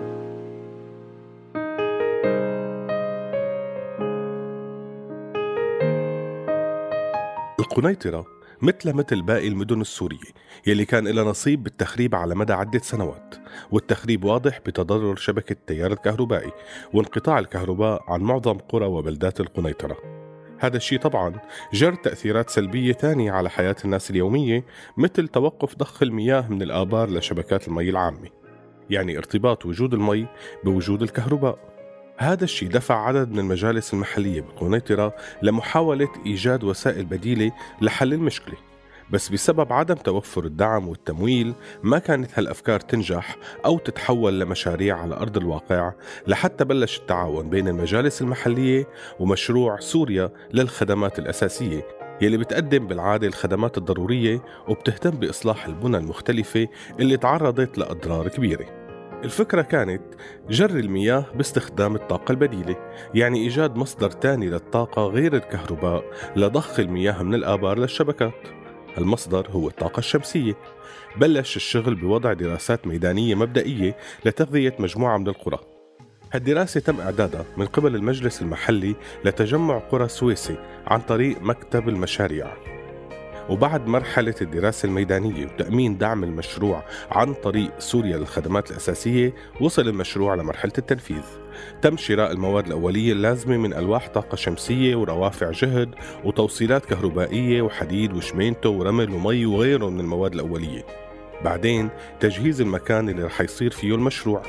القنيطرة مثل مثل باقي المدن السورية يلي كان لها نصيب بالتخريب على مدى عدة سنوات، والتخريب واضح بتضرر شبكة التيار الكهربائي وانقطاع الكهرباء عن معظم قرى وبلدات القنيطرة. هذا الشيء طبعا جر تأثيرات سلبية تانية على حياة الناس اليومية، مثل توقف ضخ المياه من الآبار لشبكات المي العامة، يعني ارتباط وجود المي بوجود الكهرباء. هذا الشيء دفع عدد من المجالس المحلية بالقنيطرة لمحاولة إيجاد وسائل بديلة لحل المشكلة، بس بسبب عدم توفر الدعم والتمويل ما كانت هالأفكار تنجح أو تتحول لمشاريع على أرض الواقع، لحتى بلش التعاون بين المجالس المحلية ومشروع سوريا للخدمات الأساسية يلي بتقدم بالعادة الخدمات الضرورية وبتهتم بإصلاح البنى المختلفة اللي تعرضت لأضرار كبيرة. الفكرة كانت جر المياه باستخدام الطاقة البديلة، يعني إيجاد مصدر تاني للطاقة غير الكهرباء لضخ المياه من الآبار للشبكات. المصدر هو الطاقة الشمسية. بلش الشغل بوضع دراسات ميدانية مبدئية لتغذية مجموعة من القرى. هالدراسة تم إعدادها من قبل المجلس المحلي لتجمع قرى سويسي عن طريق مكتب المشاريع، وبعد مرحلة الدراسة الميدانية وتأمين دعم المشروع عن طريق سوريا للخدمات الأساسية، وصل المشروع لمرحلة التنفيذ. تم شراء المواد الأولية اللازمة من ألواح طاقة شمسية وروافع جهد وتوصيلات كهربائية وحديد وشمينتو ورمل ومي وغيره من المواد الأولية. بعدين تجهيز المكان اللي رح يصير فيه المشروع.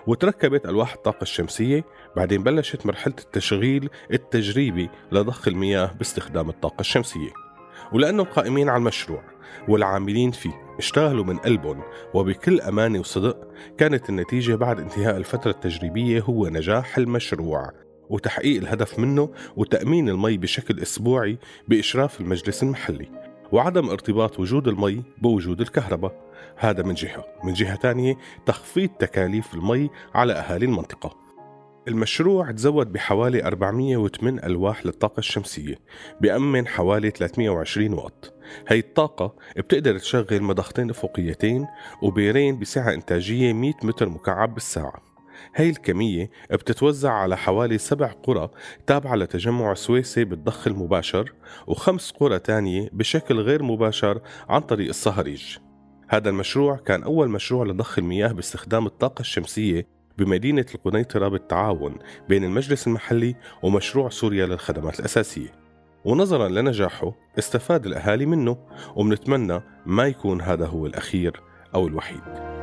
وتركبت ألواح الطاقة الشمسية. بعدين بلشت مرحلة التشغيل التجريبي لضخ المياه باستخدام الطاقة الشمسية. ولأنهم قائمين على المشروع والعاملين فيه اشتغلوا من قلبهم وبكل أمانة وصدق، كانت النتيجة بعد انتهاء الفترة التجريبية هو نجاح المشروع وتحقيق الهدف منه وتأمين المي بشكل أسبوعي بإشراف المجلس المحلي، وعدم ارتباط وجود المي بوجود الكهرباء. هذا من جهة. من جهة تانية تخفيض تكاليف المي على أهالي المنطقة. المشروع تزود بحوالي أربعمية وثمانية ألواح للطاقة الشمسية بيأمن حوالي ثلاثمية وعشرين واط. هاي الطاقة بتقدر تشغل مضختين أفقيتين وبيرين بسعة إنتاجية مية متر مكعب بالساعة. هاي الكمية بتتوزع على حوالي سبع قرى تابعة لتجمع سويسي بالضخ المباشر، وخمس قرى تانية بشكل غير مباشر عن طريق الصهريج. هذا المشروع كان أول مشروع لضخ المياه باستخدام الطاقة الشمسية بمدينة القنيطرة بالتعاون بين المجلس المحلي ومشروع سوريا للخدمات الأساسية. ونظرا لنجاحه استفاد الأهالي منه، ومنتمنى ما يكون هذا هو الأخير أو الوحيد.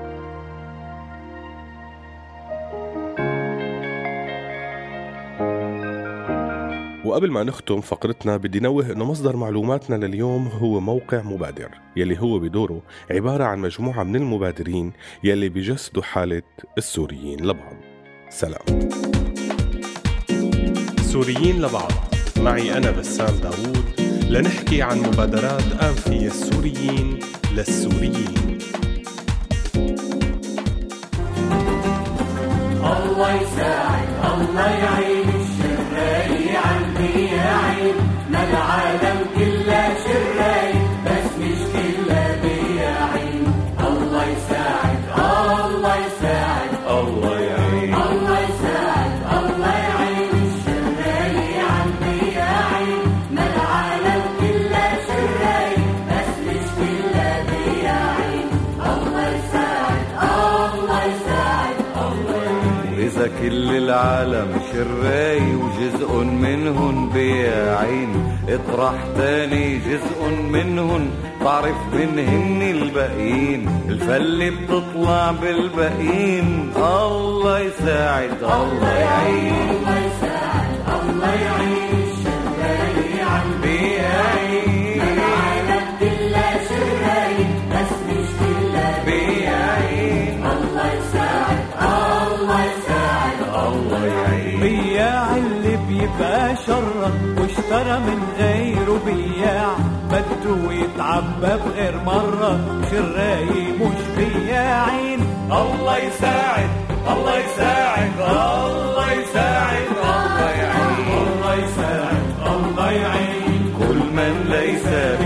وقبل ما نختم فقرتنا بدي نوه انه مصدر معلوماتنا لليوم هو موقع مبادر، يلي هو بدوره عبارة عن مجموعة من المبادرين يلي بيجسدوا حالة السوريين لبعض. سلام. سوريين لبعض معي أنا بسام داوود، لنحكي عن مبادرات أنفية السوريين للسوريين. الله يساعد الله يعين الشراي عالمي يا عين، ما العالم كله شراي بس مش كله بيا عين. الله يساعد الله يساعد الله يعين الله يساعد الله يعين الشراي عالمي يا عين، ما العالم كله شراي بس مش كله بيا عين. الله يساعد الله يساعد الله يعين. إذا كل العالم شراي وجزء منهن بياعين، اطرح تاني جزء منهن تعرف منهن الباقيين، الفل بتطلع بالباقيين. الله يساعد الله يعين الله يساعد الله يعين الشراي عن بياعين، العالم كله شراي بس مش كله بياعين. الله يساعد الله يساعد الله يعين. بياع اللي بيبقى شرا واشترى من غيره بياع، بده يتعبى بغير مرة شراي مش بياعين. الله يساعد الله يساعد الله يساعد الله يعين الله يساعد الله يعين كل من ليس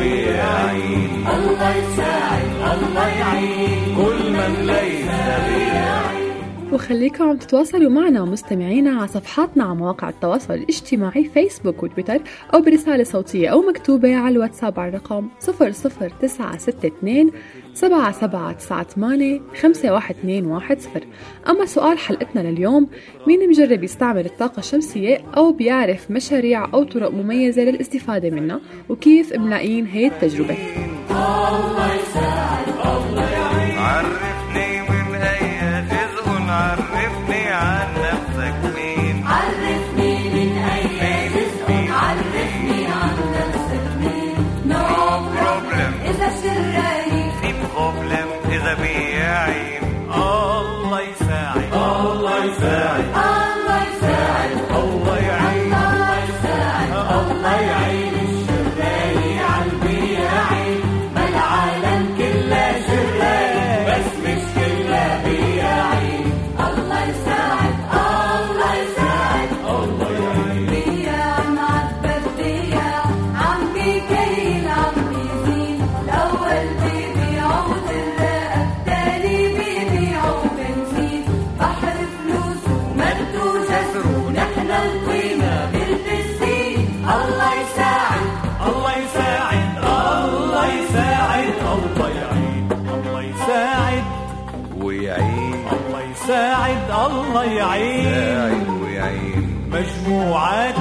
بياعين. الله يساعد الله يعين كل من ليس بياعين. وخليكم عم تتواصلوا معنا مستمعينا على صفحاتنا على مواقع التواصل الاجتماعي فيسبوك وتويتر، أو برسالة صوتية أو مكتوبة على الواتساب على الرقم صفر صفر تسعة ستة اثنين سبعة سبعة تسعة ثمانية خمسة واحد اثنين واحد صفر. أما سؤال حلقتنا لليوم، مين مجرب يستعمل الطاقة الشمسية أو بيعرف مشاريع أو طرق مميزة للاستفادة منها وكيف ملاقين هي التجربة؟ الله يساعد الله يعين. عرفني من أي جزء، عرفني عن نفسك مين، عرفني من أي جزء، عرفني عن نفسك مين. No problem إذا شراي في problem إذا بياعين. الله يساعد الله يساعد الله يساعد الله يعين الله يساعد الله يعين الشراي عالبياعين، ما العالم كله شراي بس مش كله بياعين. الله يساعد الله يساعد الله يعين. بياع معبر بياع عم بيكيل عم بيزيد، الأول بيبيعوا دراء التاني بيبيعوا بنزين، بحر فلوس ومد وجزر ونحن القيمة بالبسين. الله يساعد الله يساعد الله يساعد الله يعين الله يساعد ويعين الله يساعد الله يعين يساعد ويعين. مجموعات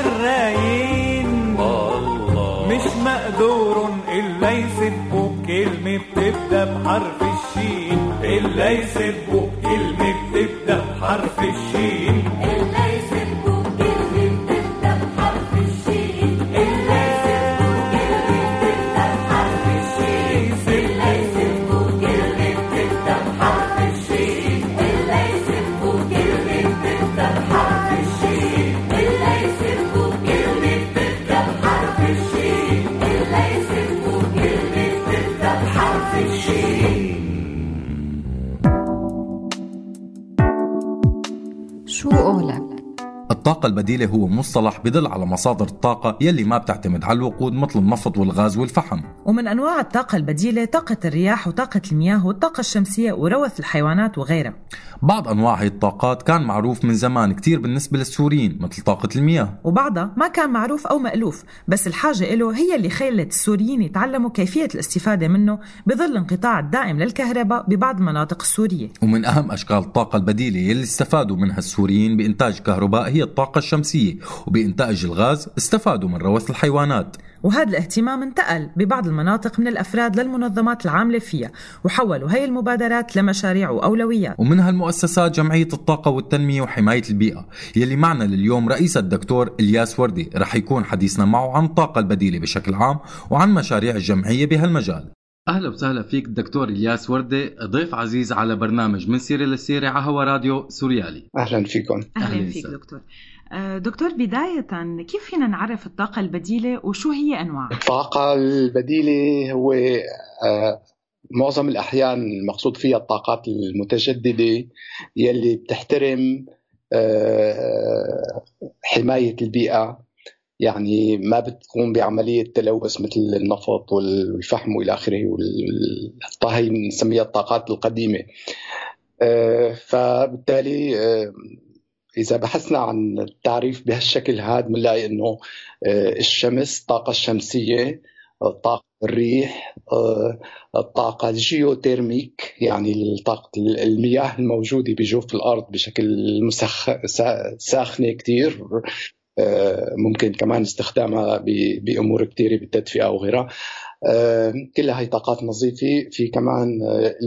الشرايين الله مش مقدور إلا يسبوا كلمة بتبدأ بحرف الشين، إلا يسبوا كلمة بتبدأ بحرف الشين. إلا يسبوا كلمة بتبدأ بحرف الشين. إلا يسبوا كلمة بتبدأ بحرف الشين. إلا يسبوا كلمة بتبدأ بحرف الشين. إلا يسبوا كلمة بتبدأ بحرف الشين. إلا يسبوا كلمة بتبدأ بحرف الشين. إلا يسبوا كلمة بتبدأ بحرف الشين. شو قولك؟ الطاقة البديلة هو مصطلح بدل على مصادر الطاقة يلي ما بتعتمد على الوقود مثل النفط والغاز والفحم. ومن أنواع الطاقة البديلة طاقة الرياح وطاقة المياه والطاقة الشمسية وروث الحيوانات وغيرها. بعض أنواع هاي الطاقات كان معروف من زمان كتير بالنسبة للسوريين مثل طاقة المياه، وبعضها ما كان معروف أو مألوف، بس الحاجة إله هي اللي خلت السوريين يتعلموا كيفية الاستفادة منه بظل انقطاع الدائم للكهرباء ببعض المناطق السورية. ومن أهم أشكال الطاقة البديلة يلي استفادوا منها السوريين بإنتاج كهرباء هي الطاقة الشمسية، وبإنتاج الغاز استفادوا من روث الحيوانات. وهذا الاهتمام انتقل ببعض المناطق من الأفراد للمنظمات العاملة فيها، وحولوا هاي المبادرات لمشاريع وأولويات. ومن هالمؤسسات جمعية الطاقة والتنمية وحماية البيئة يلي معنا لليوم رئيس الدكتور الياس وردي. رح يكون حديثنا معه عن الطاقة البديلة بشكل عام وعن مشاريع الجمعية بهالمجال. أهلا وسهلا فيك الدكتور الياس وردي، ضيف عزيز على برنامج من سيرة لسيرة على هوا راديو سوريالي. أهلا فيكم. أهلا فيك دكتور. دكتور، بداية كيف فينا نعرف الطاقة البديلة وشو هي أنواعها؟ الطاقة البديلة هو معظم الأحيان المقصود فيها الطاقات المتجددة يلي بتحترم حماية البيئة، يعني ما بتقوم بعملية تلوث مثل النفط والفحم والى آخره، والطاقة نسميها الطاقات القديمة. فبالتالي إذا بحثنا عن التعريف بهالشكل هذا بنلاقي إنه الشمس، الطاقة الشمسية، طاقة الريح، الطاقة الجيوتيرميك يعني طاقة المياه الموجودة بجوف الأرض بشكل مسخ ساخنة كتير، ممكن كمان استخدامها بأمور كتيرة بالتدفئة وغيرها. كلها هي طاقات نظيفة. في كمان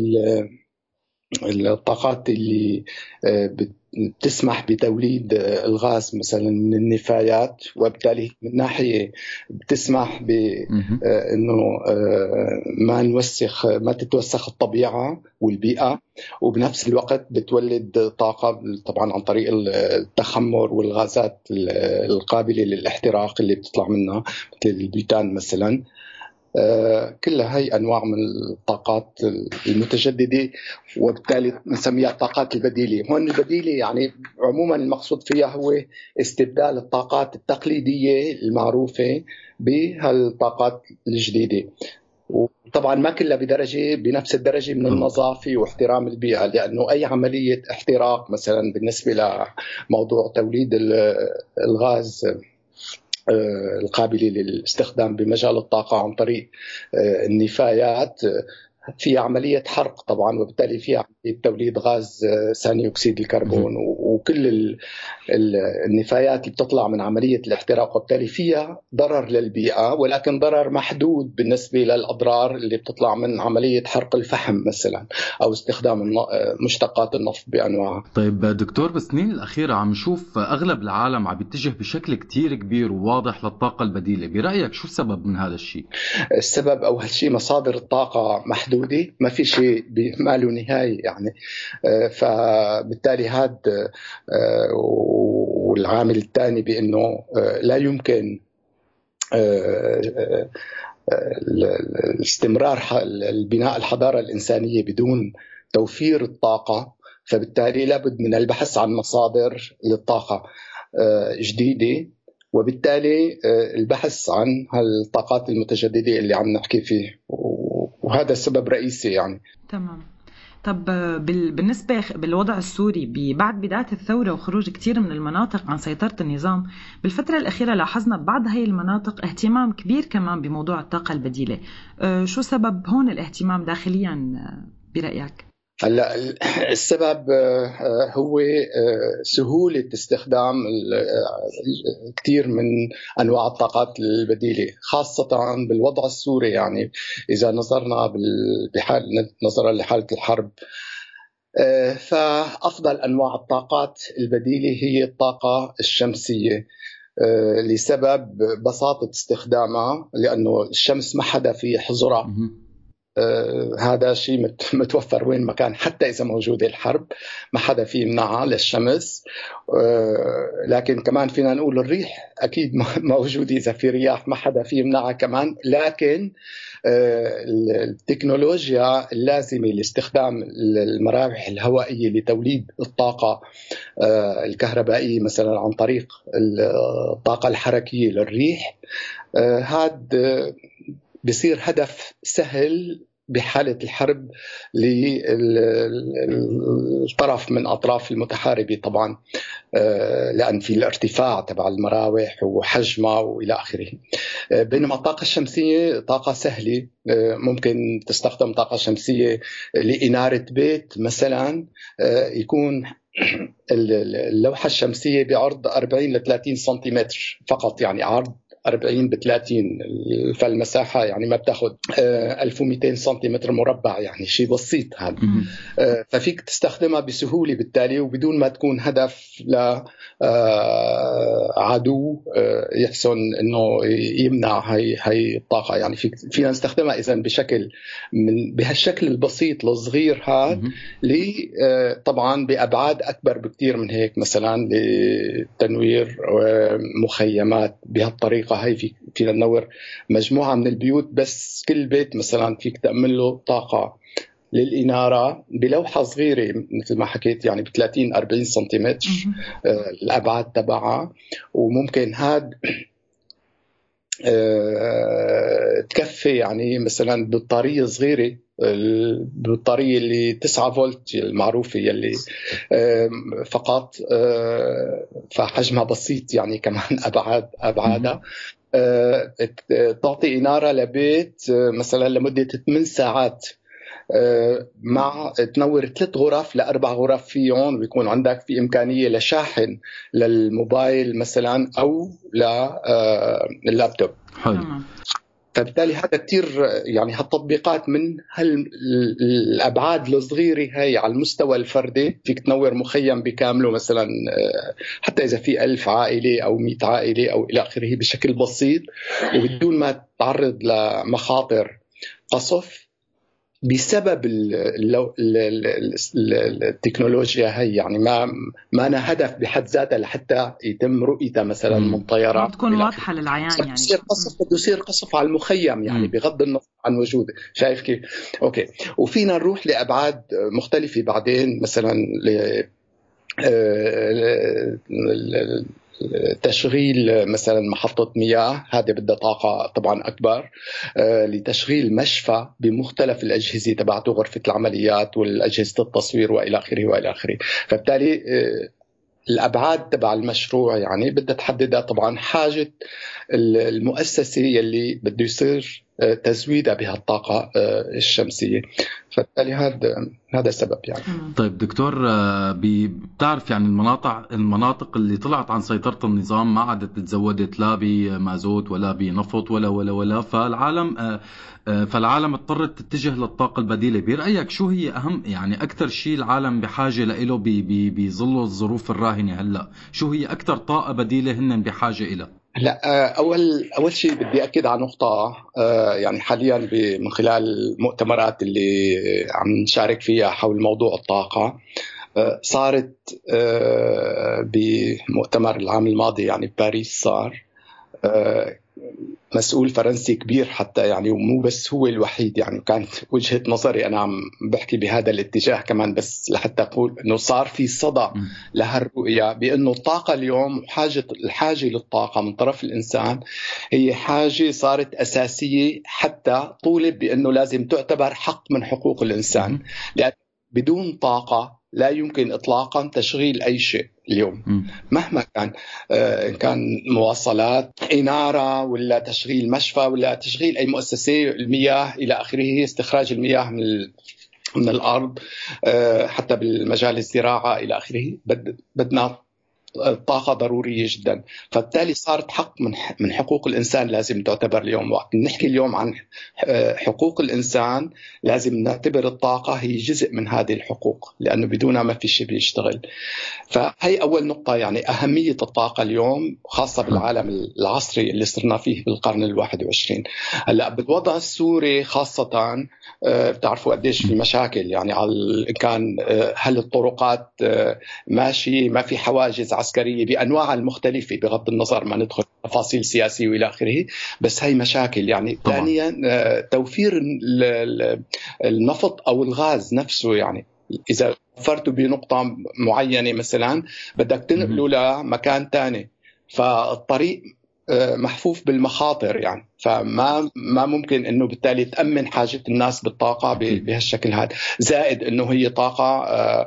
الطاقات اللي بتسمح بتوليد الغاز مثلا من النفايات، وبالتالي من ناحية بتسمح بأنه ما نوسخ ما تتوسخ الطبيعة والبيئة، وبنفس الوقت بتولد طاقة طبعا عن طريق التخمر والغازات القابلة للاحتراق اللي بتطلع منها مثل البيتان مثلا. آه كلها هي أنواع من الطاقات المتجددة، وبالتالي نسميها الطاقات البديلة. هون البديلة يعني عموما المقصود فيها هو استبدال الطاقات التقليدية المعروفة بهالطاقات الجديدة، وطبعا ما كلها بدرجة بنفس الدرجة من النظافة واحترام البيئة، لأنه أي عملية احتراق مثلا بالنسبة لموضوع توليد الغاز القابلة للاستخدام بمجال الطاقة عن طريق النفايات في عملية حرق طبعا، وبالتالي في عملية توليد غاز ثاني أكسيد الكربون وكل النفايات اللي بتطلع من عملية الاحتراق، وبالتالي فيها ضرر للبيئة، ولكن ضرر محدود بالنسبة للأضرار اللي بتطلع من عملية حرق الفحم مثلا أو استخدام مشتقات النفط بأنواعها. طيب دكتور، بالسنين الأخيرة عم نشوف أغلب العالم عم يتجه بشكل كتير كبير وواضح للطاقة البديلة، برأيك شو السبب من هذا الشيء؟ السبب أول شيء مصادر الطاقة محدودة، ما في شيء ما له نهاية يعني، فبالتالي هذا. والعامل الثاني بأنه لا يمكن الاستمرار البناء الحضارة الإنسانية بدون توفير الطاقة، فبالتالي لابد من البحث عن مصادر للطاقة جديدة، وبالتالي البحث عن الطاقات المتجددة اللي عم نحكي فيه، وهذا السبب رئيسي يعني. تمام. طب بالنسبة بالوضع السوري بعد بداية الثورة وخروج كتير من المناطق عن سيطرة النظام، بالفترة الأخيرة لاحظنا ببعض هاي المناطق اهتمام كبير كمان بموضوع الطاقة البديلة. شو سبب هون الاهتمام داخليا برأيك؟ هلا السبب هو سهولة استخدام كثير من أنواع الطاقات البديلة، خاصة بالوضع السوري. يعني إذا نظرنا بحال نظرا لحالة الحرب فأفضل أنواع الطاقات البديلة هي الطاقة الشمسية لسبب بساطة استخدامها، لأنه الشمس ما حدا في حظرها. آه هذا شيء متوفر وين ما كان، حتى إذا موجودة الحرب ما حدا فيه يمنعها للشمس. آه لكن كمان فينا نقول الريح أكيد موجودة، إذا في رياح ما حدا فيه يمنعها كمان. لكن آه التكنولوجيا اللازمة لاستخدام المراوح الهوائية لتوليد الطاقة آه الكهربائية مثلا عن طريق الطاقة الحركية للريح، آه هذا بصير هدف سهل بحالة الحرب للطرف من أطراف المتحاربة طبعا، لأن في الارتفاع تبع المراوح وحجمها وإلى آخره. بينما الطاقة الشمسية طاقة سهلة، ممكن تستخدم طاقة شمسية لإنارة بيت مثلا، يكون اللوحة الشمسية بعرض أربعين لثلاثين سنتيمتر فقط، يعني عرض أربعين بثلاثين، فالمساحة يعني ما بتاخد ألف ومئتين سنتيمتر مربع، يعني شيء بسيط هذا. ففيك تستخدمها بسهولة بالتالي، وبدون ما تكون هدف لعدو يحسن إنه يمنع هاي هاي الطاقة. يعني فيك فينا نستخدمها إذن بشكل من بهالشكل البسيط الصغير هذا، لي طبعا بأبعاد أكبر بكتير من هيك، مثلا لتنوير مخيمات بهالطريقة هاي. في فينا ننور مجموعة من البيوت، بس كل بيت مثلا فيك تأمن له طاقة للإنارة بلوحة صغيرة مثل ما حكيت، يعني بثلاثين أربعين سنتيمتر آه الأبعاد تبعها. وممكن هاد آه تكفي يعني مثلا بطارية صغيرة، البطارية اللي تسعة فولت المعروفة يلي آه فقط، آه فحجمها بسيط يعني كمان أبعاد أبعادها آه تعطي إنارة لبيت آه مثلا لمدة ثمان ساعات، آه مع تنور ثلاث غرف لأربع غرف فيهم، ويكون عندك في إمكانية لشاحن للموبايل مثلا أو لللابتوب. حلو. فبالتالي هذا كتير يعني هالتطبيقات من هالأبعاد الصغيرة هاي على المستوى الفردي، فيك تنور مخيم بكامله مثلا حتى إذا في ألف عائلة أو مئة عائلة أو إلى آخره بشكل بسيط، وبدون ما تعرض لمخاطر قصف بسبب التكنولوجيا هي. يعني ما ما أنا هدف بحد ذاتها لحتى يتم رؤيتها مثلا من طيران تكون واضحة للعيان، يعني يصير قصف بده يصير قصف على المخيم يعني بغض النظر عن وجوده. شايف كيف؟ أوكي. وفينا نروح لأبعاد مختلفة بعدين، مثلا ل تشغيل مثلا محطة مياه، هذا بدها طاقة طبعا أكبر، آه لتشغيل مشفى بمختلف الأجهزة تبعته، غرفة العمليات والأجهزة التصوير وإلى آخره وإلى آخره. فبالتالي آه الأبعاد تبع المشروع يعني بدها تحددها طبعا حاجة المؤسسة يلي بده يصير تزويدها بهالطاقة الشمسية. فبالتالي هذا هذا السبب يعني. طيب دكتور، بتعرف يعني المناطق المناطق اللي طلعت عن سيطرة النظام ما عادت تزودت لا بمازوت ولا بنفط ولا ولا ولا فالعالم فالعالم اضطرت تتجه للطاقة البديلة. برأيك شو هي أهم يعني أكثر شيء العالم بحاجة له بظل الظروف الراهنة هلا؟ شو هي أكثر طاقة بديلة هن بحاجة إلى؟ لا، أول أول شيء بدي أكد على نقطة، يعني حاليا من خلال المؤتمرات اللي عم نشارك فيها حول موضوع الطاقة، صارت بمؤتمر العام الماضي يعني بباريس صار مسؤول فرنسي كبير حتى يعني، ومو بس هو الوحيد يعني، كانت وجهة نظري أنا عم بحكي بهذا الاتجاه كمان، بس لحتى أقول أنه صار في صدى لهالرؤية بأنه الطاقة اليوم حاجة الحاجة للطاقة من طرف الإنسان هي حاجة صارت أساسية، حتى طولب بأنه لازم تعتبر حق من حقوق الإنسان، لأن بدون طاقة لا يمكن إطلاقا تشغيل أي شيء اليوم مهما كان، آه إن كان مواصلات، إنارة، ولا تشغيل مشفى، ولا تشغيل أي مؤسسة، المياه إلى آخره، استخراج المياه من من الأرض، آه حتى بالمجال الزراعة إلى آخره. بد بدنا الطاقة ضرورية جدا. فبالتالي صارت حق من من حقوق الإنسان لازم تعتبر اليوم. وقت نحكي اليوم عن حقوق الإنسان لازم نعتبر الطاقة هي جزء من هذه الحقوق، لأنه بدونها ما في شيء بيشتغل. فهي أول نقطة، يعني أهمية الطاقة اليوم خاصة بالعالم العصري اللي صرنا فيه بالقرن الواحد وعشرين. هلا بالوضع السوري خاصة بتعرفوا قديش في مشاكل، يعني كان هل الطرقات ماشي، ما في حواجز عسكرية بأنواع المختلفة بغض النظر ما ندخل تفاصيل سياسية وإلى آخره، بس هي مشاكل. يعني ثانيا توفير النفط أو الغاز نفسه، يعني إذا وفرته بنقطة معينة مثلا بدك تنقله لمكان تاني، فالطريق محفوف بالمخاطر، يعني فما ما ممكن انه بالتالي تأمن حاجة الناس بالطاقة بهالشكل هذا. زائد انه هي طاقة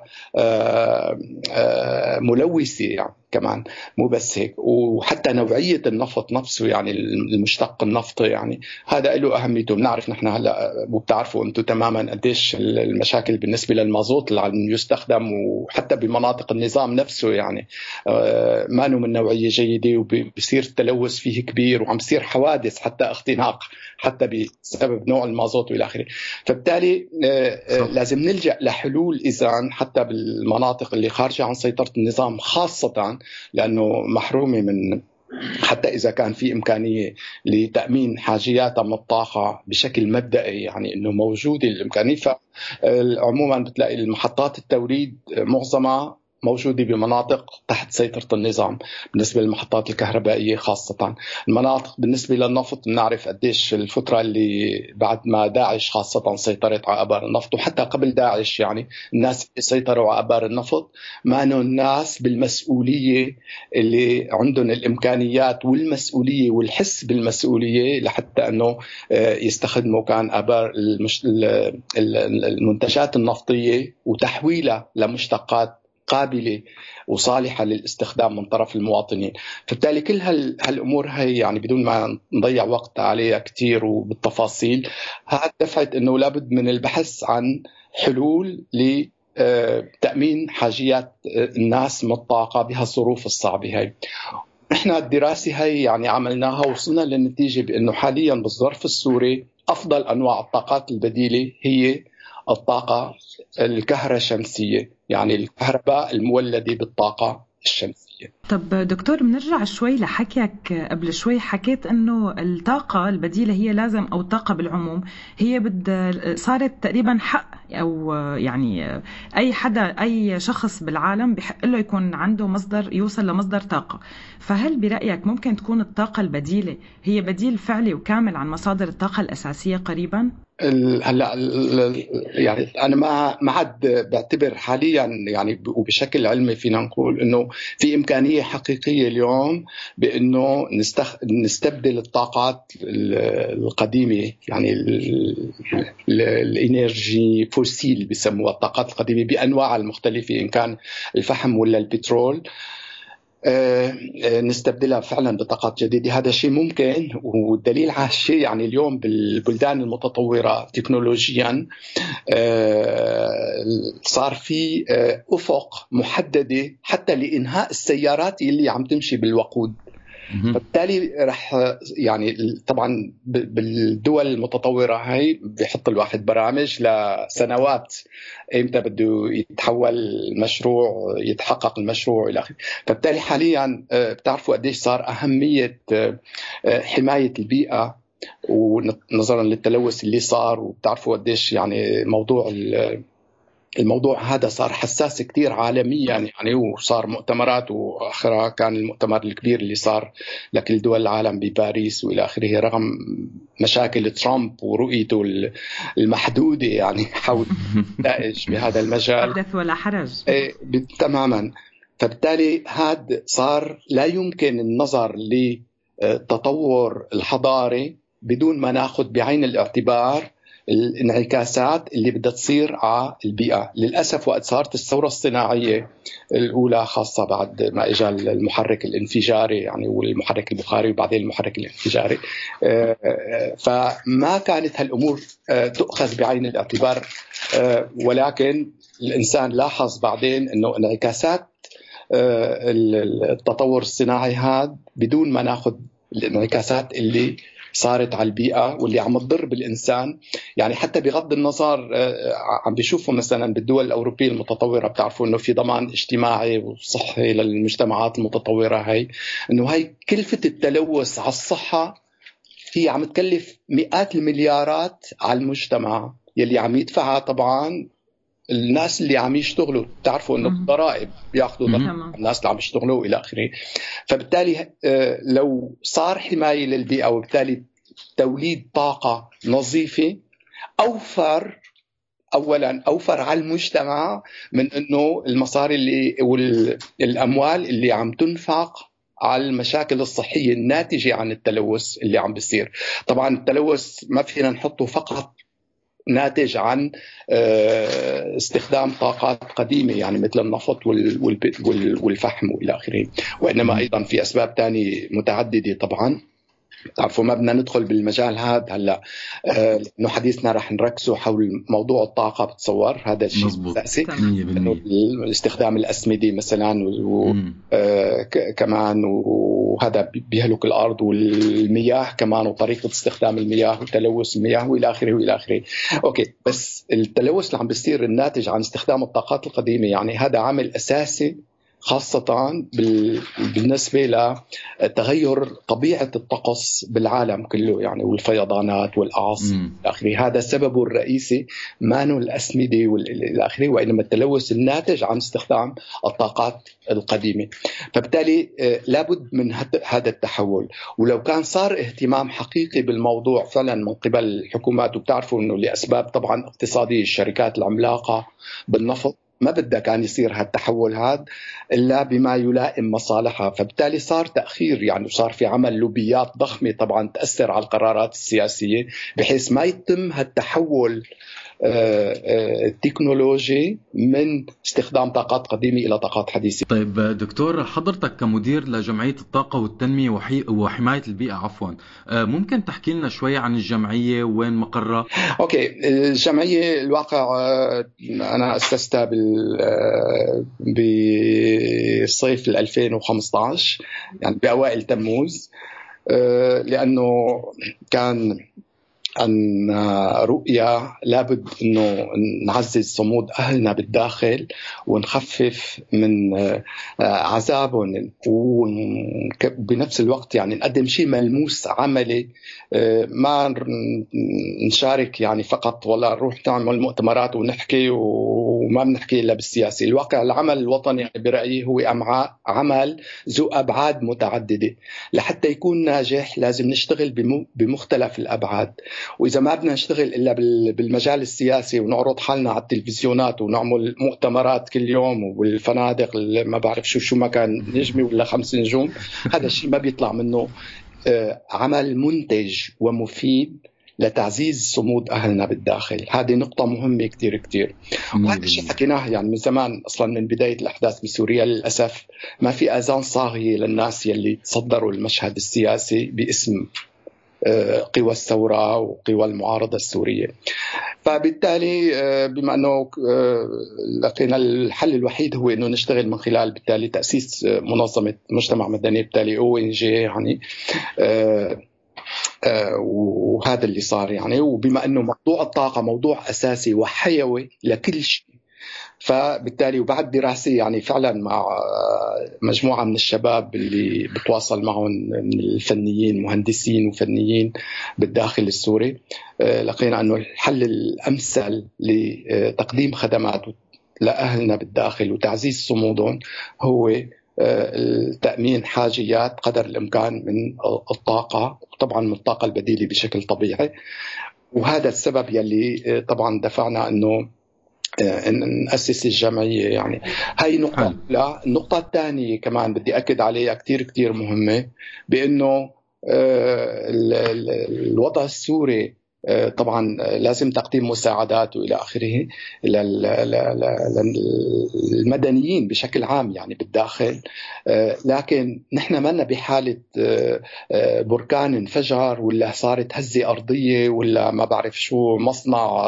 ملوثة يعني كمان، مو بس هيك، وحتى نوعية النفط نفسه، يعني المشتق النفطي، يعني هذا له أهميته. بنعرف نحن هلا وبتعرفوا أنتم تماما قديش المشاكل بالنسبة للمازوت اللي عم يستخدم، وحتى بمناطق النظام نفسه يعني ما نوع من نوعية جيدة، وبصير التلوث فيه كبير، وعم بصير حوادث حتى اختناق حتى بسبب نوع المازوت والى اخره. فبالتالي لازم نلجأ لحلول إذن حتى بالمناطق اللي خارجة عن سيطرة النظام، خاصة لأنه محرومة من، حتى إذا كان في إمكانية لتأمين حاجياتها من الطاقة بشكل مبدئي، يعني إنه موجودة الإمكانية. فعموما بتلاقي المحطات التوريد معظمها موجودة بمناطق تحت سيطرة النظام. بالنسبة للمحطات الكهربائية خاصة، المناطق بالنسبة للنفط بنعرف قديش الفترة اللي بعد ما داعش خاصة سيطرت على أبار النفط، وحتى قبل داعش يعني الناس اللي سيطروا على أبار النفط ما انه الناس بالمسؤولية اللي عندهم الإمكانيات والمسؤولية والحس بالمسؤولية لحتى أنه يستخدموا كان أبار المنتجات النفطية وتحويلها لمشتقات قابلة وصالحة للاستخدام من طرف المواطنين. فبالتالي كل هالأمور هي يعني بدون ما نضيع وقت عليها كتير وبالتفاصيل، هذا دفعت أنه لابد من البحث عن حلول لتأمين حاجيات الناس من الطاقة بهالظروف الصعبة هاي. إحنا الدراسة هاي يعني عملناها وصلنا للنتيجة بأنه حاليا بالظرف السوري أفضل أنواع الطاقات البديلة هي الطاقة الكهروشمسية، يعني الكهرباء المولدة بالطاقة الشمسية. طب دكتور، بنرجع شوي لحكيك قبل شوي، حكيت انه الطاقة البديلة هي لازم، او الطاقة بالعموم هي بد صارت تقريبا حق، او يعني اي حدا اي شخص بالعالم بحق له يكون عنده مصدر يوصل لمصدر طاقة. فهل برأيك ممكن تكون الطاقة البديلة هي بديل فعلي وكامل عن مصادر الطاقة الأساسية قريبا؟ هلا يعني انا ما ما عاد بعتبر حاليا يعني وبشكل علمي فينا نقول انه في امكانيه حقيقيه اليوم بانه نستخ... نستبدل الطاقات القديمه، يعني الانرجي فوسيل بسموها الطاقات القديمه بانواعها المختلفه، ان كان الفحم ولا البترول، نستبدلها فعلا بطاقات جديدة. هذا شيء ممكن، والدليل على الشيء يعني اليوم بالبلدان المتطورة تكنولوجيا صار في أفق محددة حتى لإنهاء السيارات اللي عم تمشي بالوقود. فبالتالي رح يعني طبعا بالدول المتطورة هاي بيحط الواحد برامج لسنوات ايمتى بده يتحول المشروع، يتحقق المشروع الى اخره. فبالتالي حاليا بتعرفوا قديش صار أهمية حماية البيئة ونظرا للتلوث اللي صار، وبتعرفوا قديش يعني موضوع الموضوع هذا صار حساس كتير عالميا يعني، وصار مؤتمرات وآخرها. كان المؤتمر الكبير اللي صار لكل دول العالم بباريس وإلى آخره، رغم مشاكل ترامب ورؤيته المحدودة يعني حول النتائج بهذا المجال، حدث ولا حرج. إيه تماما. فبالتالي هذا صار لا يمكن النظر للتطور الحضاري بدون ما ناخذ بعين الاعتبار الانعكاسات اللي بدها تصير على البيئة. للأسف وقت صارت الثورة الصناعية الأولى، خاصة بعد ما إجا المحرك الانفجاري يعني والمحرك البخاري وبعدين المحرك الانفجاري، فما كانت هالأمور تؤخذ بعين الاعتبار، ولكن الإنسان لاحظ بعدين أنه انعكاسات التطور الصناعي هذا بدون ما ناخذ الانعكاسات اللي صارت على البيئة واللي عم تضر بالإنسان. يعني حتى بغض النظر عم بيشوفوا مثلا بالدول الأوروبية المتطورة، بتعرفوا إنه في ضمان اجتماعي وصحي للمجتمعات المتطورة هاي، إنه هاي كلفة التلوث على الصحة هي عم تكلف مئات المليارات على المجتمع يلي عم يدفعها طبعا الناس اللي عم يشتغلوا. بتعرفوا إنه الضرائب بياخذوا الناس اللي عم يشتغلوا إلى آخره. فبالتالي لو صار حماية للبيئة وبالتالي توليد طاقة نظيفة أوفر، أولا أوفر على المجتمع من إنه المصاري اللي والأموال اللي عم تنفق على المشاكل الصحية الناتجة عن التلوث اللي عم بيصير. طبعا التلوث ما فينا نحطه فقط ناتج عن استخدام طاقات قديمة يعني مثل النفط والفحم وإلى آخره، وإنما أيضا في أسباب تانية متعددة. طبعا تعرفوا ما بدنا ندخل بالمجال هذا هلا، آه، انه حديثنا رح نركزه حول موضوع الطاقه. بتصور هذا الشيء اساسي، انه الاستخدام الاسمده مثلا وكمان آه وهذا بيهلك الارض، والمياه كمان وطريقه استخدام المياه وتلوث المياه والى اخره والى اخره. اوكي، بس التلوث اللي عم بيصير الناتج عن استخدام الطاقات القديمه يعني هذا عامل اساسي، خاصة بالنسبة لتغير طبيعة الطقس بالعالم كله يعني، والفيضانات والأعاصير الآخري. هذا سببه الرئيسي مانو الأسمدة والآخري، وإنما التلوث الناتج عن استخدام الطاقات القديمة. فبالتالي لابد من هذا التحول. ولو كان صار اهتمام حقيقي بالموضوع فعلا من قبل الحكومات، وبتعرفوا أنه لأسباب طبعا اقتصادية الشركات العملاقة بالنفط ما بدها كان يصير هالتحول هذا إلا بما يلائم مصالحها. فبالتالي صار تأخير يعني، وصار في عمل لوبيات ضخمة طبعا تأثر على القرارات السياسية بحيث ما يتم هالتحول التكنولوجي من استخدام طاقات قديمة إلى طاقات حديثة. طيب دكتور، حضرتك كمدير لجمعية الطاقة والتنمية وحماية البيئة عفوا، ممكن تحكي لنا شوية عن الجمعية وين مقرها؟ أوكي، الجمعية الواقع أنا أسستها بصيف ألفين وخمسة عشر يعني بأوائل تموز، لأنه كان أن رؤية لابد أنه نعزز صمود أهلنا بالداخل ونخفف من عذابهم، وبنفس الوقت يعني نقدم شيء ملموس عملي، ما نشارك يعني فقط ولا نروح نعمل مؤتمرات ونحكي وما بنحكي إلا بالسياسة. الواقع العمل الوطني يعني برأيي هو عمل ذو أبعاد متعددة. لحتى يكون ناجح لازم نشتغل بمختلف الأبعاد، وإذا ما بدنا نشتغل إلا بالمجال السياسي ونعرض حالنا على التلفزيونات ونعمل مؤتمرات كل يوم والفنادق ما بعرف شو شو مكان نجمي ولا خمس نجوم، هذا الشيء ما بيطلع منه عمل منتج ومفيد لتعزيز صمود أهلنا بالداخل. هذه نقطة مهمة كتير كتير، وهذا الشيء حكيناه يعني من زمان أصلا، من بداية الأحداث بسوريا. للأسف ما في آذان صاغية للناس يلي تصدروا المشهد السياسي باسم قوى الثورة وقوى المعارضة السورية. فبالتالي بما أنه لقينا الحل الوحيد هو أنه نشتغل من خلال بالتالي تأسيس منظمة مجتمع مدني، بالتالي أو إن جي يعني، وهذا اللي صار يعني. وبما أنه موضوع الطاقة موضوع أساسي وحيوي لكل شيء، فبالتالي وبعد دراسة يعني فعلا مع مجموعة من الشباب اللي بتواصل معهم من الفنيين مهندسين وفنيين بالداخل السوري، لقينا أنه الحل الأمثل لتقديم خدمات لأهلنا بالداخل وتعزيز صمودهم هو التأمين حاجيات قدر الإمكان من الطاقة، وطبعا من الطاقة البديلة بشكل طبيعي. وهذا السبب يلي طبعا دفعنا أنه نأسس الجمعية يعني. هاي نقطة. لا، النقطة الثانية كمان بدي أكد عليها كتير كتير مهمة، بأنه الوضع السوري طبعا لازم تقديم مساعدات وإلى آخره للمدنيين بشكل عام يعني بالداخل. لكن نحن منا بحالة بركان انفجر ولا صارت هزة أرضية ولا ما بعرف شو مصنع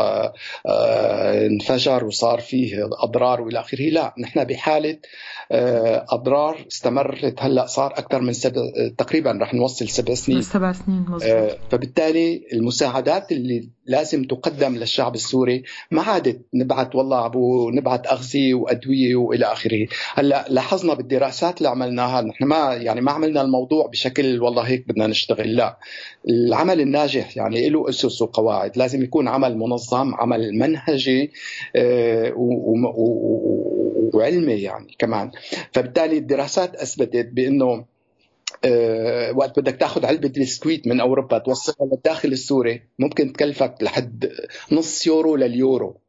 انفجر وصار فيه أضرار وإلى آخره. لا، نحن بحالة أضرار استمرت هلأ صار أكثر من سب... تقريبا رح نوصل سبع سنين سبع سنين مزبوط. فبالتالي المساعدات اللي لازم تقدم للشعب السوري ما عادت نبعث والله عبو نبعث أغذية وأدوية وإلى آخره. هلا لاحظنا بالدراسات اللي عملناها نحن ما يعني ما عملنا الموضوع بشكل والله هيك بدنا نشتغل، لا، العمل الناجح يعني له أسس وقواعد، لازم يكون عمل منظم، عمل منهجي آه و... و... وعلمي يعني كمان. فبالتالي الدراسات أثبتت بأنه أه وقت بدك تاخذ علبة بسكويت من أوروبا توصلها للداخل السوري ممكن تكلفك لحد نص يورو لليورو،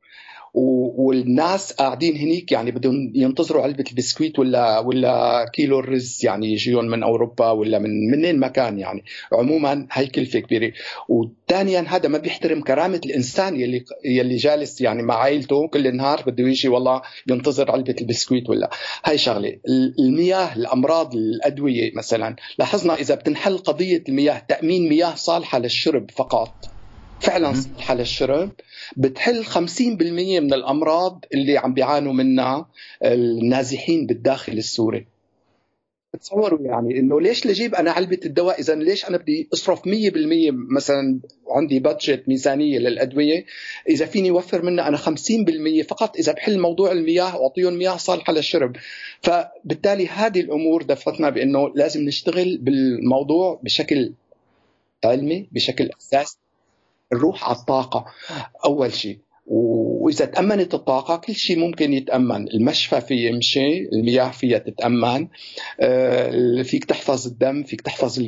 والناس قاعدين هنيك يعني بدهم ينتظروا علبة البسكويت ولا ولا كيلو الرز يعني يجيون من أوروبا ولا من منين مكان يعني. عموما هاي كلفة كبيرة. وثانيا هذا ما بيحترم كرامة الإنسان يلي يلي جالس يعني مع عائلته كل النهار بده يجي والله ينتظر علبة البسكويت ولا هاي شغلة. المياه، الأمراض، الأدوية مثلا، لاحظنا إذا بتنحل قضية المياه، تأمين مياه صالحة للشرب فقط فعلا صالحة للشرب، بتحل خمسين بالمية من الأمراض اللي عم بيعانوا منها النازحين بالداخل السوري. تصوروا يعني إنه ليش لجيب أنا علبة الدواء؟ إذا ليش أنا بدي أصرف مية بالمية مثلا عندي بادجت ميزانية للأدوية إذا فيني وفر منها أنا خمسين بالمية فقط إذا بحل موضوع المياه وأعطيهم مياه صالحة للشرب. فبالتالي هذه الأمور دفتنا بأنه لازم نشتغل بالموضوع بشكل علمي بشكل أساسي. نروح على الطاقة أول شيء، وإذا تأمنت الطاقة كل شيء ممكن يتأمن. المشفى فيه يمشي، المياه فيها تتأمن، فيك تحفظ الدم، فيك تحفظ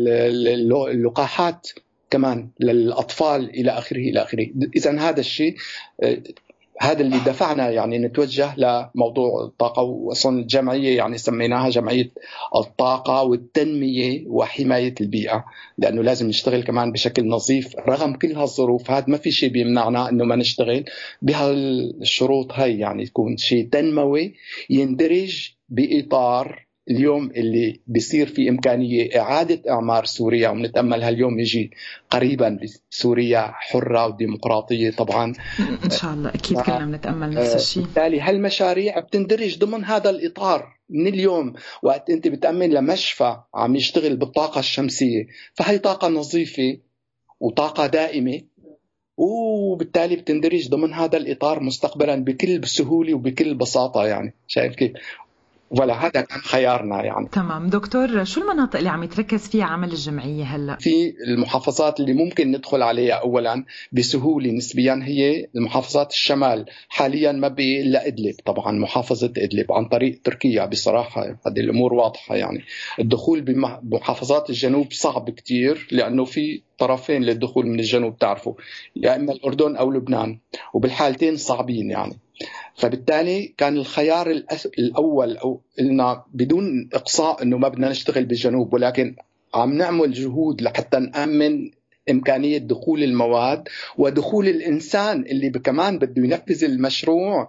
اللقاحات كمان للأطفال إلى آخره إلى آخره. إذن هذا الشيء هذا اللي دفعنا يعني نتوجه لموضوع الطاقة. وأصلا الجمعية يعني سميناها جمعية الطاقة والتنمية وحماية البيئة، لأنه لازم نشتغل كمان بشكل نظيف رغم كل هالظروف. هذا ما في شيء بيمنعنا أنه ما نشتغل بهالشروط هاي، يعني يكون شيء تنموي يندرج بإطار اليوم اللي بيصير في إمكانية إعادة إعمار سوريا، ونتأمل هاليوم يجي قريبا سوريا حرة وديمقراطية طبعا إن شاء الله. أكيد كلنا بنتأمل نفس الشيء. بالتالي هالمشاريع بتندرج ضمن هذا الإطار. من اليوم وقت أنت بتأمن لمشفى عم يشتغل بالطاقة الشمسية، فهي طاقة نظيفة وطاقة دائمة، وبالتالي بتندرج ضمن هذا الإطار مستقبلا بكل سهولة وبكل بساطة. يعني شايف كيف؟ ولا هذا كان خيارنا يعني. تمام دكتور، شو المناطق اللي عم يتركز فيها عمل الجمعية هلأ؟ في المحافظات اللي ممكن ندخل عليها أولا بسهولة نسبيا هي المحافظات الشمال. حاليا ما بقي إلا إدلب، طبعا محافظة إدلب عن طريق تركيا. بصراحة هذه الأمور واضحة. يعني الدخول بمحافظات الجنوب صعب كتير لأنه في طرفين للدخول من الجنوب تعرفوا، يا إما الأردن أو لبنان، وبالحالتين صعبين يعني. فبالتالي كان الخيار الأول أو إلنا بدون إقصاء أنه ما بدنا نشتغل بالجنوب، ولكن عم نعمل جهود لحتى نأمن إمكانية دخول المواد ودخول الإنسان اللي كمان بده ينفذ المشروع.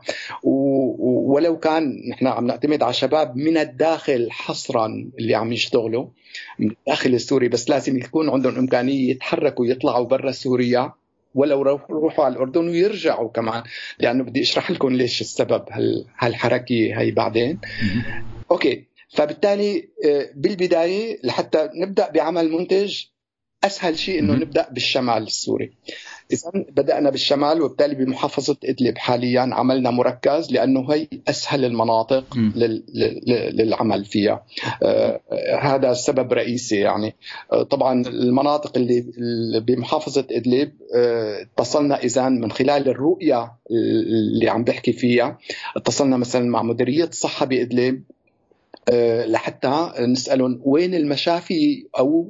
ولو كان نحن عم نعتمد على شباب من الداخل حصرا اللي عم يشتغلوا من الداخل السوري، بس لازم يكون عندهم إمكانية يتحركوا يطلعوا برا سوريا ولو روحوا على الأردن ويرجعوا كمان، لأنه بدي أشرح لكم ليش السبب هالحركة هاي بعدين. أوكي، فبالتالي بالبداية لحتى نبدأ بعمل منتج أسهل شيء إنه نبدأ بالشمال السوري. إذن بدأنا بالشمال، وبالتالي بمحافظة إدلب حاليا عملنا مركز لأنه هي أسهل المناطق للعمل فيها. آه هذا السبب رئيسي يعني. آه طبعا المناطق اللي بمحافظة إدلب آه اتصلنا إذن من خلال الرؤية اللي عم بحكي فيها، اتصلنا مثلا مع مديرية الصحة بإدلب لحتى نسألهم وين المشافي أو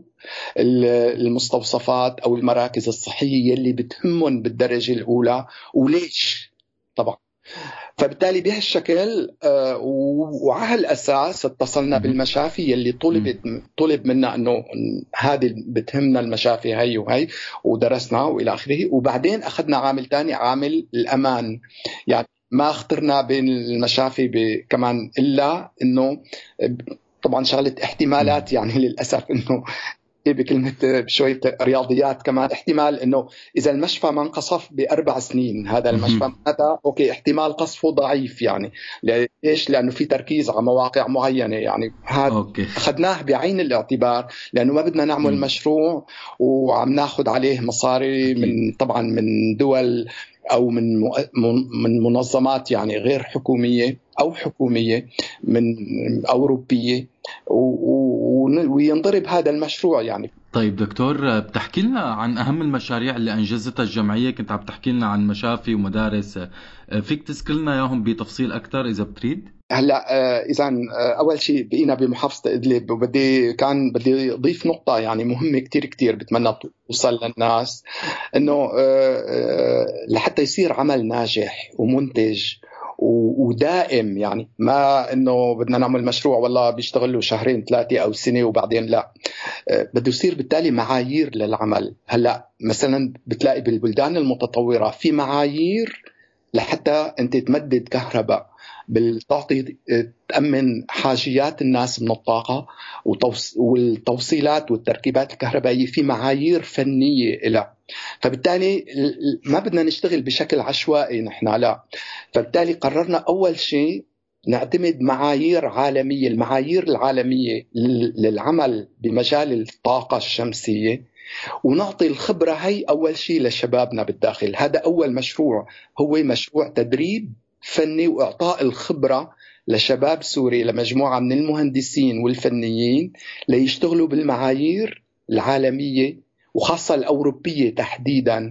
المستوصفات أو المراكز الصحية اللي بتهمهم بالدرجة الأولى وليش طبعا. فبالتالي بهالشكل وعلى الأساس اتصلنا بالمشافي اللي طلبت طلب منا أنه هذه بتهمنا المشافي هي وهي ودرسنا وإلى آخره. وبعدين أخذنا عامل تاني، عامل الأمان. يعني ما اخترنا بين المشافي كمان إلا أنه طبعا شغلة احتمالات، يعني للأسف أنه بكلمة بشوية رياضيات كمان، احتمال انه اذا المشفى ما انقصف باربع سنين هذا المشفى هذا اوكي احتمال قصفه ضعيف. يعني ليش؟ لانه في تركيز على مواقع معينة. يعني هذا اخذناه بعين الاعتبار لانه ما بدنا نعمل م. مشروع وعم ناخذ عليه مصاري من طبعا من دول او من من منظمات يعني غير حكومية او حكومية من اوروبية وينضرب هذا المشروع. يعني طيب دكتور، بتحكي لنا عن أهم المشاريع اللي أنجزتها الجمعية؟ كنت عم تحكي لنا عن مشافي ومدارس، فيك تذكر لنا إياهم بتفصيل أكتر إذا بتريد؟ هلا إذا أول شيء بقينا بمحافظة إدلب، وبدي كان بدي أضيف نقطة يعني مهمة كتير كتير بتمنى توصل للناس، إنه لحتى يصير عمل ناجح ومنتج ودائم، يعني ما انه بدنا نعمل مشروع والله بيشتغل له شهرين ثلاثه او سنه وبعدين لا، بده يصير بالتالي معايير للعمل. هلا مثلا بتلاقي بالبلدان المتطوره في معايير لحتى انت تمدد كهرباء، بالتعطي تأمن حاجيات الناس من الطاقة والتوصيلات والتركيبات الكهربائية، في معايير فنية لها. فبالتالي ما بدنا نشتغل بشكل عشوائي نحن، لا. فبالتالي قررنا أول شيء نعتمد معايير عالمية، المعايير العالمية للعمل بمجال الطاقة الشمسية، ونعطي الخبرة هي أول شيء لشبابنا بالداخل. هذا أول مشروع، هو مشروع تدريب فني وإعطاء الخبرة لشباب سوري، لمجموعة من المهندسين والفنيين ليشتغلوا بالمعايير العالمية وخاصة الأوروبية تحديدا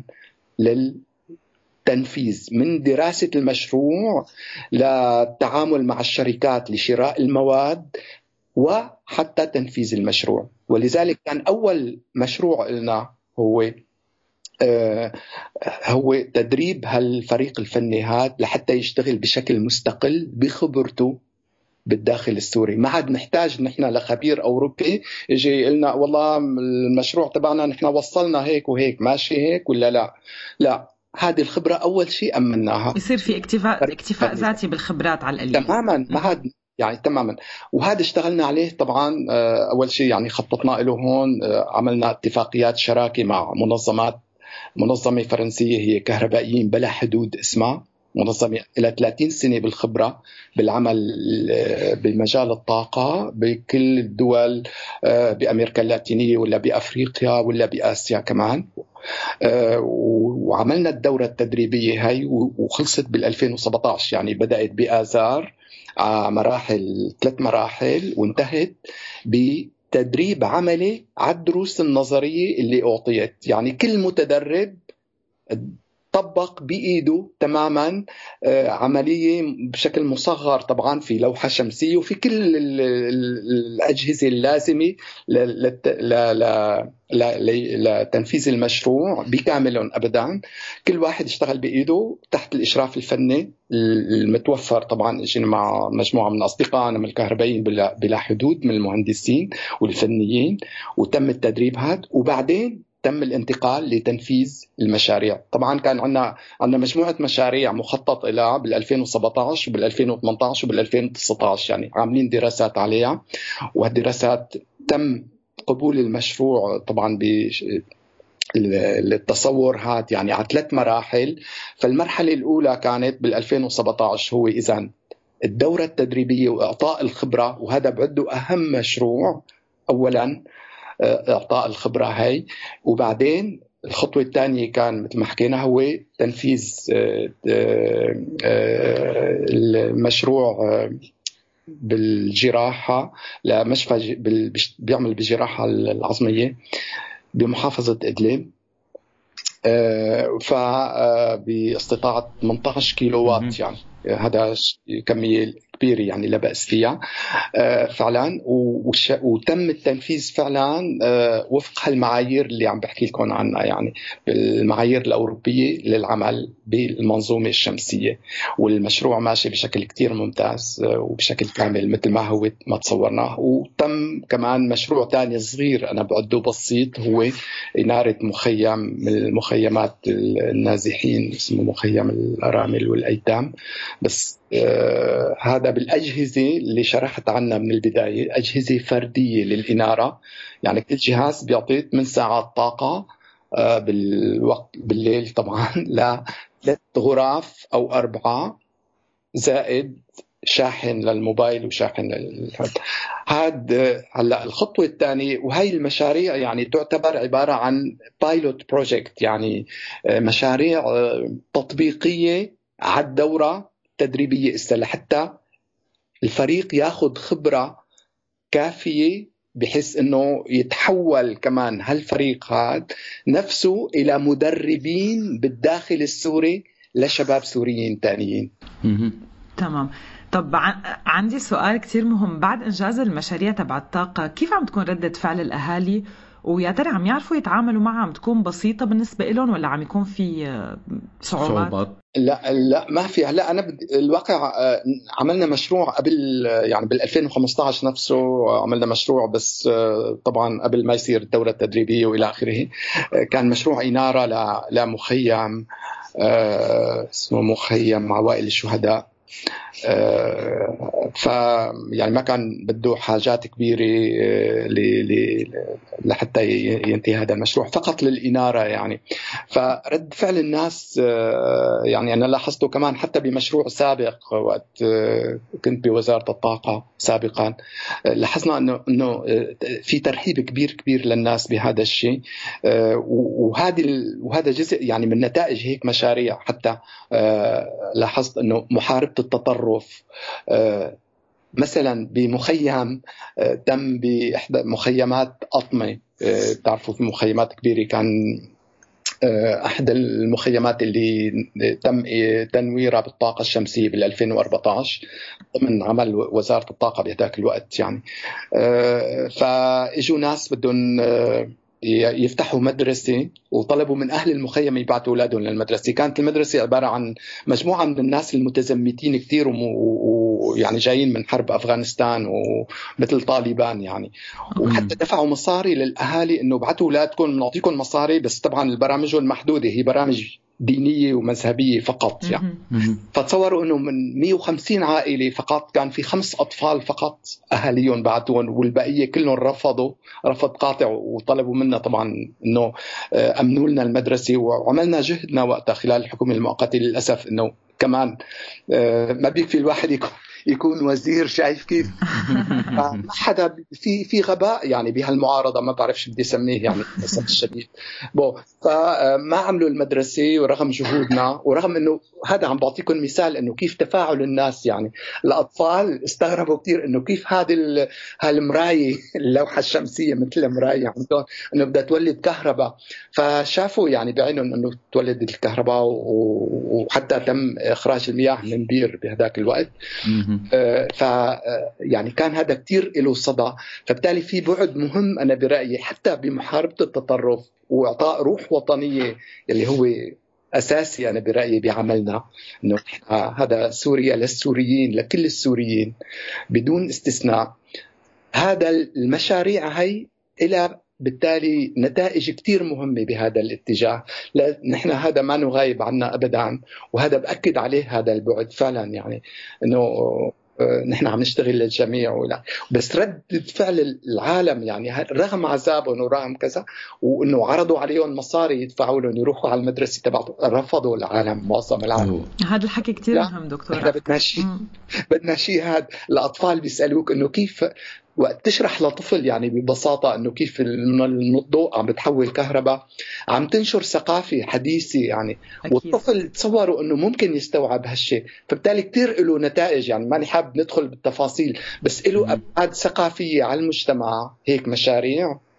للتنفيذ، من دراسة المشروع للتعامل مع الشركات لشراء المواد وحتى تنفيذ المشروع. ولذلك كان أول مشروع لنا هو آه هو تدريب هالفريق الفني هذا لحتى يشتغل بشكل مستقل بخبرته بالداخل السوري. ما عاد نحتاج نحن لخبير أوروبي يجي يقولنا والله المشروع تبعنا نحن وصلنا هيك وهيك، ماشي هيك ولا لا. لا، هذه الخبرة أول شيء أمناها، يصير في اكتفاء اكتفاء ذاتي بالخبرات على القليل تماما. ما عاد يعني تماما. وهذا اشتغلنا عليه طبعا. أول شيء يعني خططنا له هون، عملنا اتفاقيات شراكة مع منظمات، منظمة فرنسية هي كهربائيين بلا حدود اسمها، منظمة إلى ثلاثين سنة بالخبرة بالعمل بمجال الطاقة بكل الدول بأمريكا اللاتينية ولا بأفريقيا ولا بآسيا كمان. وعملنا الدورة التدريبية هاي وخلصت بالألفين وسبعة عشر، يعني بدأت بآذار مراحل، ثلاث مراحل، وانتهت بتدريب عملي على الدروس النظرية اللي أعطيت. يعني كل متدرب طبق بإيده تماما عملية بشكل مصغر طبعا في لوحة شمسية وفي كل الأجهزة اللازمة لتنفيذ المشروع بكامل أبدا. كل واحد اشتغل بإيده تحت الإشراف الفني المتوفر طبعا. اجينا مع مجموعة من أصدقائنا من الكهربائيين بلا حدود من المهندسين والفنيين، وتم التدريب هذا، وبعدين تم الانتقال لتنفيذ المشاريع. طبعا كان عندنا عندنا مجموعة مشاريع مخطط لها بال2017 وبال2018 وبال2019، يعني عاملين دراسات عليها، والدراسات تم قبول المشروع طبعا ب التصور هات يعني على ثلاث مراحل. فالمرحلة الأولى كانت بال2017 هو إذن الدورة التدريبية وإعطاء الخبرة، وهذا بعده أهم مشروع أولاً إعطاء الخبرة هاي. وبعدين الخطوة الثانية كان مثل ما حكينا هو تنفيذ المشروع بالجراحة لمشفى بيعمل بالجراحة العظمية بمحافظة إدلب، فباستطاعة ثمانية عشر كيلو وات، يعني هذا كمية كبيرة يعني لا بأس فيها فعلا، وتم التنفيذ فعلا وفق هالمعايير اللي عم بحكي لكم عنها، يعني بالمعايير الأوروبية للعمل بالمنظومة الشمسية. والمشروع ماشي بشكل كتير ممتاز وبشكل كامل مثل ما هو ما تصورناه. وتم كمان مشروع تاني صغير أنا بعده بسيط، هو إنارة مخيم من المخيمات النازحين اسمه مخيم الأرامل والأيتام. بس آه هذا بالأجهزة اللي شرحت عنها من البداية، أجهزة فردية للإنارة، يعني كل جهاز بيعطي ثمان ساعات طاقة آه بالوقت بالليل طبعا لثلاث غرف أو أربعة، زائد شاحن للموبايل وشاحن للهد. هاد هلا الخطوة الثانية، وهي المشاريع يعني تعتبر عبارة عن بايلوت بروجكت، يعني مشاريع تطبيقية على الدورة تدريبية استل حتى الفريق ياخذ خبرة كافية بحيث انه يتحول كمان هالفريق هذا نفسه الى مدربين بالداخل السوري لشباب سوريين تانيين. تمام. طب عندي سؤال كتير مهم، بعد إنجاز المشاريع تبع الطاقة كيف عم تكون ردة فعل الأهالي؟ ويا ترى عم يعرفوا يتعاملوا معها؟ عم تكون بسيطة بالنسبة لهم ولا عم يكون في صعوبات؟ صعوبات. لا لا ما في. هلا أنا بد... الواقع عملنا مشروع قبل يعني بال ألفين وخمسة عشر نفسه، عملنا مشروع بس طبعا قبل ما يصير الدورة التدريبية وإلى آخره. كان مشروع إنارة ل... لمخيم اسمه مخيم عوائل الشهداء. ف يعني ما كان بده حاجات كبيرة ل لحتى ينتهي هذا المشروع، فقط للإنارة يعني. فرد فعل الناس يعني أنا لاحظته كمان حتى بمشروع سابق وقت كنت بوزارة الطاقة سابقا، لاحظنا إنه إنه في ترحيب كبير كبير للناس بهذا الشيء. وهذه وهذا جزء يعني من نتائج هيك مشاريع. حتى لاحظت إنه محاربة التطرف مثلا بمخيم تم بإحدى مخيمات أطمة، تعرفوا في مخيمات كبيرة، كان أحد المخيمات اللي تم تنويرها بالطاقة الشمسية بال ألفين وأربعة عشر ضمن عمل وزارة الطاقة بهذاك الوقت يعني. فإجوا ناس بدهم يفتحوا مدرسة وطلبوا من أهل المخيم يبعثوا أولادهم للمدرسة. كانت المدرسة عبارة عن مجموعة من الناس المتزمتين كتير ويعني جايين من حرب أفغانستان ومثل طالبان يعني، وحتى دفعوا مصاري للأهالي إنه بعتوا أولادكم نعطيكم مصاري، بس طبعا البرامج المحدودة هي برامج دينية ومذهبية فقط يعني. فتصوروا إنه من مئة وخمسين عائلة فقط كان في خمس أطفال فقط أهاليهم بعتون، والبقية كلهم رفضوا رفض قاطع وطلبوا منا طبعا إنه أمنوا لنا المدرسة. وعملنا جهدنا وقتها خلال الحكومة المؤقتة. للأسف إنه كمان ما بيكفي الواحد يكون يكون وزير، شايف كيف؟ ما حدا في في غباء يعني بهالمعارضة، ما بعرفش بدي اسميه يعني للأسف الشديد. بو فما عملوا المدرسة ورغم جهودنا، ورغم انه هذا عم بعطيكم مثال انه كيف تفاعل الناس يعني. الاطفال استغربوا كثير انه كيف هذه هالمراية اللوحة الشمسية مثل المراية عندهم انه بدها تولد كهرباء، فشافوا يعني بعينهم انه تولد الكهرباء. وحتى تم اخراج المياه من بير بهذاك الوقت. ف يعني كان هذا كتير له صدى. فبالتالي في بعد مهم أنا برأيي حتى بمحاربة التطرف وإعطاء روح وطنية اللي هو أساسي أنا برأيي بعملنا، إنه هذا سوريا للسوريين لكل السوريين بدون استثناء. هذا المشاريع هي إلى بالتالي نتائج كتير مهمة بهذا الاتجاه. نحن هذا ما نغايب عنا أبدا، وهذا بأكد عليه هذا البعد فعلا يعني إنه نحن عم نشتغل للجميع ولا بس ردة فعل العالم يعني رغم عذابهم ورغم كذا، وإنه عرضوا عليهم مصاري يدفعوا لهم يروحوا على المدرسة تبعهم، رفضوا العالم معظم العالم. هذا الحكي كتير مهم دكتور. احنا بدنا شيء بدنا شيء هذا. الأطفال بيسألوك إنه كيف وقت تشرح لطفل يعني ببساطة إنه كيف من الضوء عم بتحول كهرباء، عم تنشر ثقافة حديثة يعني. أكيد. والطفل تصوروا إنه ممكن يستوعب هالشيء، فبالتالي كتير له نتائج يعني. ماني حاب ندخل بالتفاصيل، بس له أبعاد ثقافية على المجتمع. هيك مشاريع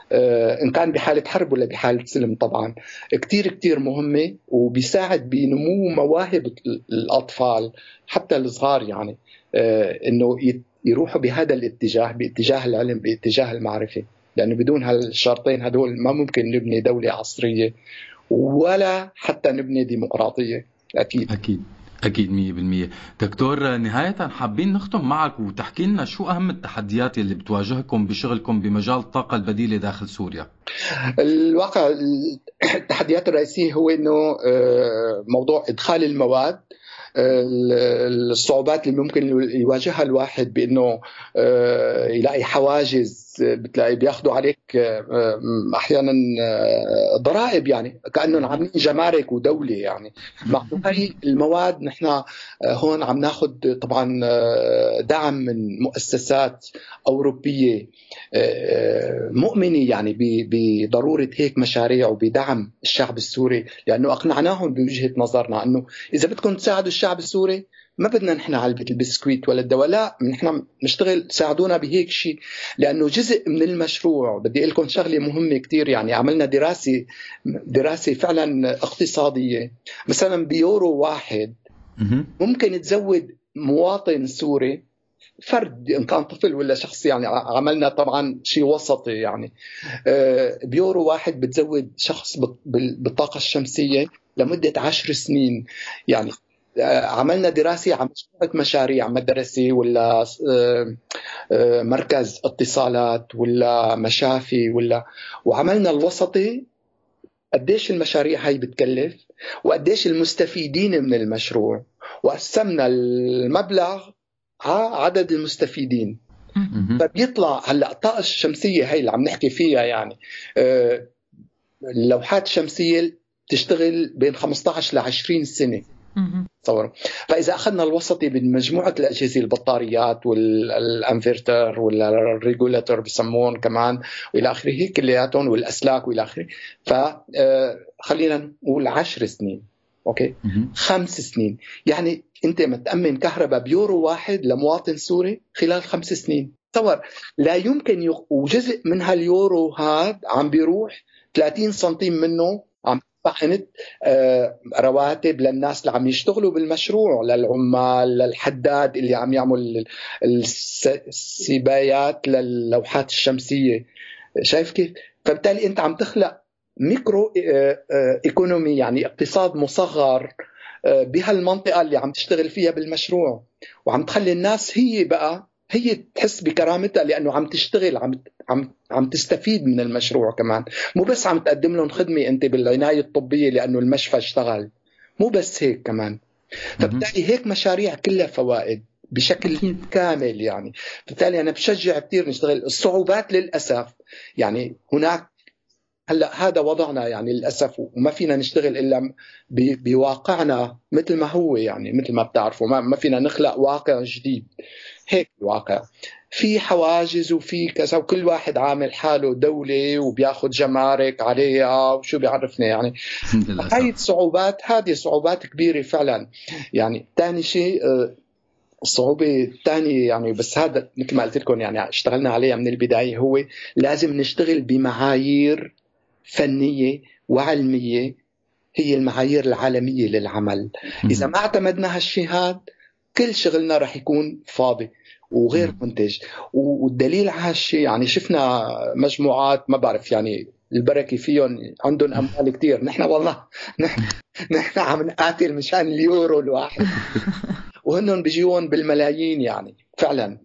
إن كان بحالة حرب ولا بحالة سلم. طبعا كتير كتير مهمة، وبيساعد بنمو مواهب الأطفال حتى الصغار، يعني إنه يروحوا بهذا الاتجاه، باتجاه العلم، باتجاه المعرفة، لأنه بدون هالشرطين هدول ما ممكن نبني دولة عصرية ولا حتى نبني ديمقراطية. أكيد أكيد أكيد مية بالمية. دكتور، نهاية حابين نختم معك وتحكي لنا شو أهم التحديات اللي بتواجهكم بشغلكم بمجال الطاقة البديلة داخل سوريا؟ الواقع التحديات الرئيسية هو إنه موضوع إدخال المواد، الصعوبات اللي ممكن يواجهها الواحد بأنه يلاقي حواجز، بتلاقي بياخدوا عليك أحيانا ضرائب، يعني كأنهم عاملين جمارك ودولة. يعني مع هاي المواد نحن هون عم ناخد طبعا دعم من مؤسسات أوروبية مؤمنة يعني بضرورة هيك مشاريع وبدعم الشعب السوري، لأنه أقنعناهم بوجهة نظرنا أنه إذا بدكم تساعدوا الشعب السوري ما بدنا نحن علبة البسكويت ولا الدواء، لا، نحن نشتغل ساعدونا بهيك شيء، لأنه جزء من المشروع. بدي أقول لكم شغلة مهمة كتير، يعني عملنا دراسة دراسة فعلا اقتصادية. مثلا بيورو واحد ممكن تزود مواطن سوري، فرد إن كان طفل ولا شخص، يعني عملنا طبعا شيء وسطي، يعني بيورو واحد بتزود شخص بالطاقة الشمسية لمدة عشر سنين. يعني عملنا دراسة عن مشاريع مدرسة ولا مركز اتصالات ولا مشافي ولا، وعملنا الوسطي قديش المشاريع هاي بتكلف وقديش المستفيدين من المشروع، وقسمنا المبلغ ها عدد المستفيدين. فبيطلع هلا الطاقة الشمسية هاي اللي عم نحكي فيها، يعني اللوحات الشمسية تشتغل بين خمسة عشر ل عشرين سنة تصور. فإذا أخذنا الوسطي من مجموعة الأجهزة، البطاريات والأنفرتر ولا الريجولاتور بسمون كمان وإلى آخره كلياتهم، والأسلاك وإلى آخره، فخلينا نقول عشر سنين، أوكي، خمس سنين. يعني أنت متأمن كهرباء بيورو واحد لمواطن سوري خلال خمس سنين. تصور لا يمكن يق... وجزء من هاليورو هاد عم بيروح ثلاثين سنتيم منه عم بحنت آه رواتب للناس اللي عم يشتغلوا بالمشروع، للعمال، للحداد اللي عم يعمل السبايات للوحات الشمسية. شايف كيف؟ فبالتالي أنت عم تخلق ميكرو آه آه إيكونومي، يعني اقتصاد مصغر بهالمنطقة اللي عم تشتغل فيها بالمشروع، وعم تخلي الناس هي بقى هي تحس بكرامتها لأنه عم تشتغل، عم عم عم تستفيد من المشروع كمان، مو بس عم تقدم لهم خدمة أنت بالعناية الطبية لأنه المشفى اشتغل، مو بس هيك كمان. فبالتالي هيك مشاريع كلها فوائد بشكل كامل. يعني بالتالي أنا بشجع كتير نشتغل. الصعوبات للأسف يعني هناك هلا هذا وضعنا يعني للأسف، وما فينا نشتغل إلا بواقعنا مثل ما هو، يعني مثل ما بتعرفوا ما فينا نخلق واقع جديد. هيك الواقع في حواجز وفي كذا، وكل واحد عامل حاله دولة وبياخد جمارك عليها وشو بيعرفنا. يعني هاي الصعوبات، هذه صعوبات كبيرة فعلا. يعني تاني شيء الصعوبة الثانية، يعني بس هذا مثل ما قلت لكم يعني اشتغلنا عليها من البداية، هو لازم نشتغل بمعايير فنية وعلمية هي المعايير العالمية للعمل. إذا ما اعتمدنا هالشيء هذا كل شغلنا رح يكون فاضي وغير منتج. والدليل على هالشيء يعني شفنا مجموعات ما بعرف يعني البركة فيهم عندهم أموال كتير، نحن والله نحن, نحن عم نقاتل مشان اليورو الواحد وهنهم بيجيون بالملايين يعني فعلا.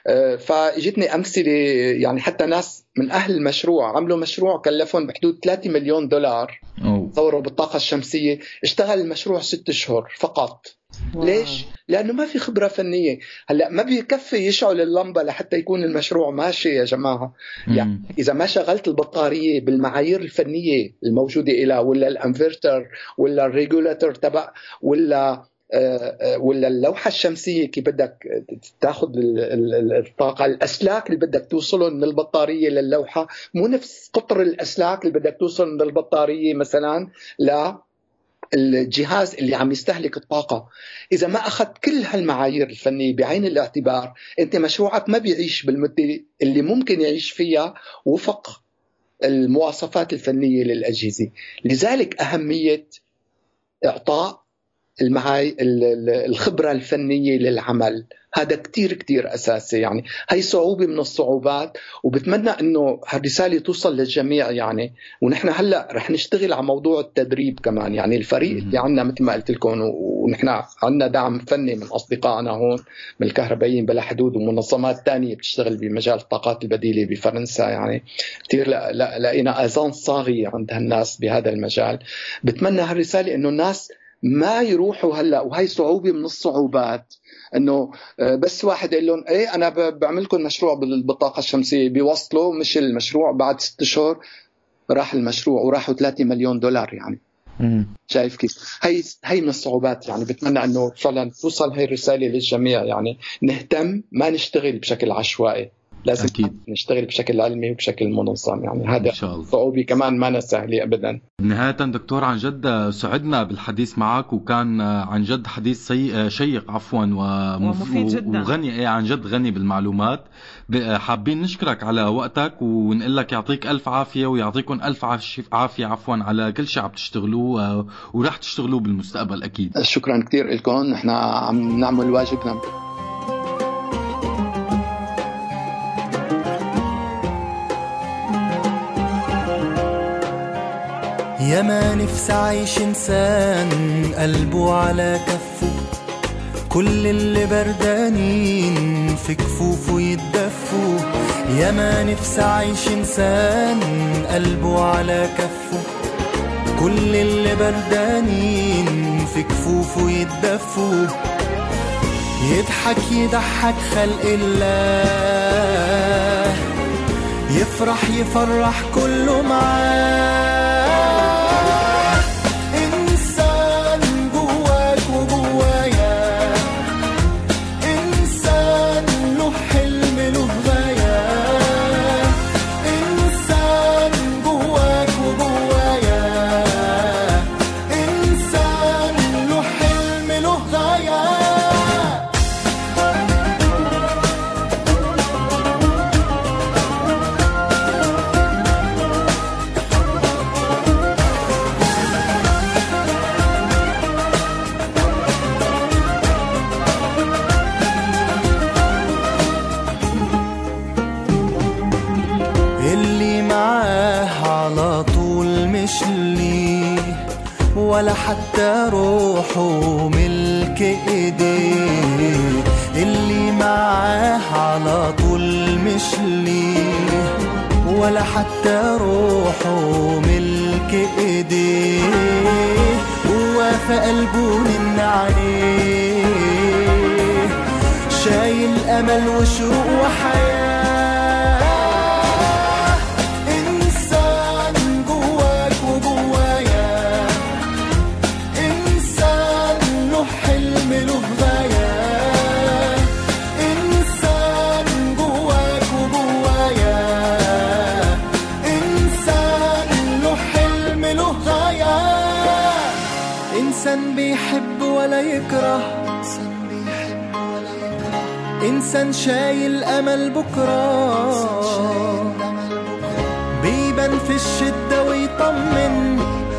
فاجتني أمثلة يعني حتى ناس من أهل المشروع عملوا مشروع كلفهم بحدود ثلاثة مليون دولار صوروا بالطاقة الشمسية، اشتغل المشروع ست شهور فقط. واو. ليش؟ لأنه ما في خبرة فنية. هلأ ما بيكفي يشعل اللمبة لحتى يكون المشروع ماشي يا جماعة. مم. يعني إذا ما شغلت البطارية بالمعايير الفنية الموجودة إلى، ولا الانفرتر ولا الريجولاتور تبع، ولا ولا اللوحة الشمسية كي بدك تاخذ الطاقة، الأسلاك اللي بدك توصلهم من البطارية للوحة مو نفس قطر الأسلاك اللي بدك توصل من البطارية مثلا لا الجهاز اللي عم يستهلك الطاقة. إذا ما أخذت كل هالمعايير الفنية بعين الاعتبار، أنت مشروعك ما بيعيش بالمدة اللي ممكن يعيش فيها وفق المواصفات الفنية للأجهزة. لذلك أهمية إعطاء المعاي الخبرة الفنية للعمل، هذا كتير كتير أساسي. يعني هاي صعوبة من الصعوبات، وبتمنى أنه هالرسالة توصل للجميع. يعني ونحن هلأ رح نشتغل على موضوع التدريب كمان. يعني الفريق اللي عنا مثل ما قلت لكم، ونحن عنا دعم فني من أصدقائنا هون من الكهربائيين بلا حدود ومنظمات تانية بتشتغل بمجال الطاقات البديلة بفرنسا. يعني كتير لقينا أذان صاغية عند هالناس بهذا المجال. بتمنى هالرسالة أنه الناس ما يروحوا هلا، وهي صعوبة من الصعوبات، انه بس واحد يقول لهم ايه انا بعمل لكم مشروع بالطاقة الشمسية، بيوصلوا مش المشروع بعد ست اشهر راح المشروع وراحوا ثلاثة مليون دولار. يعني مم. شايف كيف؟ هي هي من الصعوبات. يعني بتمنى انه فعلا توصل هي الرسالة للجميع. يعني نهتم، ما نشتغل بشكل عشوائي، لازم أكيد نشتغل بشكل علمي وبشكل منظم. يعني هذا صعوبة كمان ما سهلة أبدا. نهاية دكتور، عن جد سعدنا بالحديث معك، وكان عن جد حديث شيق عفوا ومفيد جدا وغني، ايه عن جد غني بالمعلومات. حابين نشكرك على وقتك ونقول لك يعطيك ألف عافية، ويعطيكم ألف عافية عفوا على كل شيء عم تشتغلوه وراح تشتغلوه بالمستقبل أكيد. شكرا كتير لكم، نحن عم نعمل واجبنا. يا ما نفسي عايش إنسان قلبه على كفه، كل اللي بردانين في كفوفه يتدفوا. يا ما نفسي عايش إنسان قلبه على كفه، كل اللي بردانين في كفوفه يتدفوا. يضحك يضحك خلق الله، يفرح يفرح كله معاه. ولا حتى روحه ملك ايديه، اللي معاه على طول مش ليه، ولا حتى روحه ملك ايديه. هو في قلبه من عليه، شايل امل وشوق وحياه. إنسان بيحب ولا يكره، إنسان شايل أمل بكرة، بيبان في الشدة ويطمن،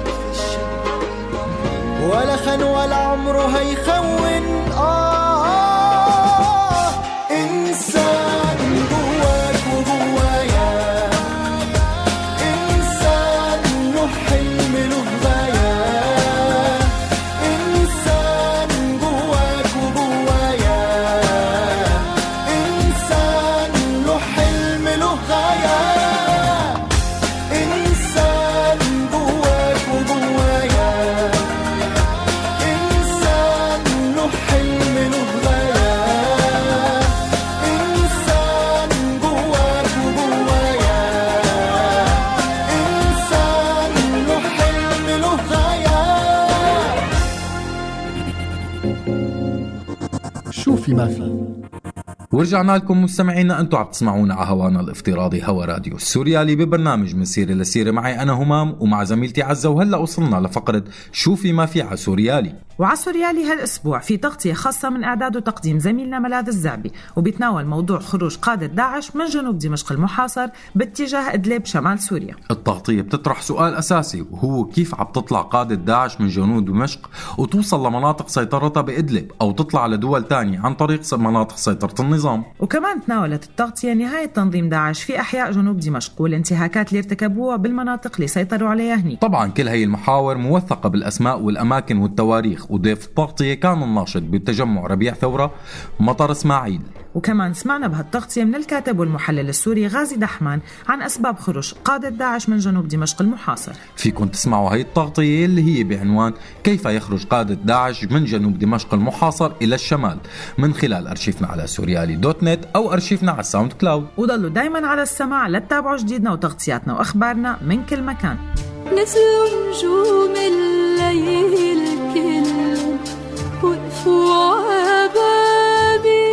ولا خان ولا عمره هيخون. آه, آه إنسان جواك وجوايا، إنسان له حلم له غاية، إنسان جواك وجوايا، إنسان له حلم له غاية، إنسان جواك وجوايا، إنسان له حلم له غاية، إنسان جواك وجوايا، إنسان له حلم له غاية. شوفي ما في. ورجعنا لكم مستمعينا، انتم عم تسمعونا على هوانا الافتراضي هوا راديو السوريالي ببرنامج من سيرة لسيرة، معي انا همام ومع زميلتي عزة. وهلا وصلنا لفقرة شوفي ما في على سوريالي. وعلى سوريالي هالأسبوع في تغطية خاصة من إعداد وتقديم زميلنا ملاذ الزعبي، وبيتناول موضوع خروج قادة داعش من جنوب دمشق المحاصر باتجاه إدلب شمال سوريا. التغطية بتطرح سؤال أساسي، وهو كيف عم تطلع قادة داعش من جنوب دمشق وتوصل لمناطق سيطرتها بإدلب أو تطلع لدول تانية عن طريق مناطق سيطرة النظام. وكمان تناولت التغطية نهاية تنظيم داعش في أحياء جنوب دمشق والانتهاكات اللي ارتكبوها بالمناطق اللي سيطروا عليها هني. طبعا كل هاي المحاور موثقة بالأسماء والأماكن والتواريخ، وضيف التغطية كان الناشط بالتجمع ربيع ثورة مطر إسماعيل. وكمان سمعنا بهالتغطية من الكاتب والمحلل السوري غازي دحمان عن أسباب خروج قادة داعش من جنوب دمشق المحاصر. فيكن تسمعوا هاي التغطية اللي هي بعنوان كيف يخرج قادة داعش من جنوب دمشق المحاصر إلى الشمال من خلال أرشيفنا على سوريالي دوت نت أو أرشيفنا على الساوند كلاود. وضلوا دايما على السماع لتتابعوا جديدنا وتغطياتنا وأخبارنا من كل مكان. نزلوا نجوم الليل كل وقفوا عبابي،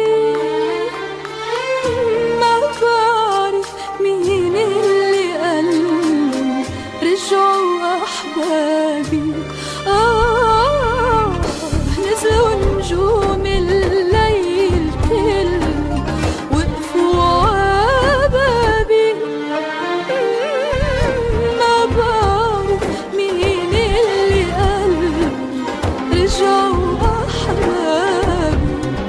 ما بعرف مين اللي قال رجعوا أحبابي. آه نزلوا نجوم الليل كل وقفوا عبابي، ما بعرف مين اللي قال رجعوا أحبابي.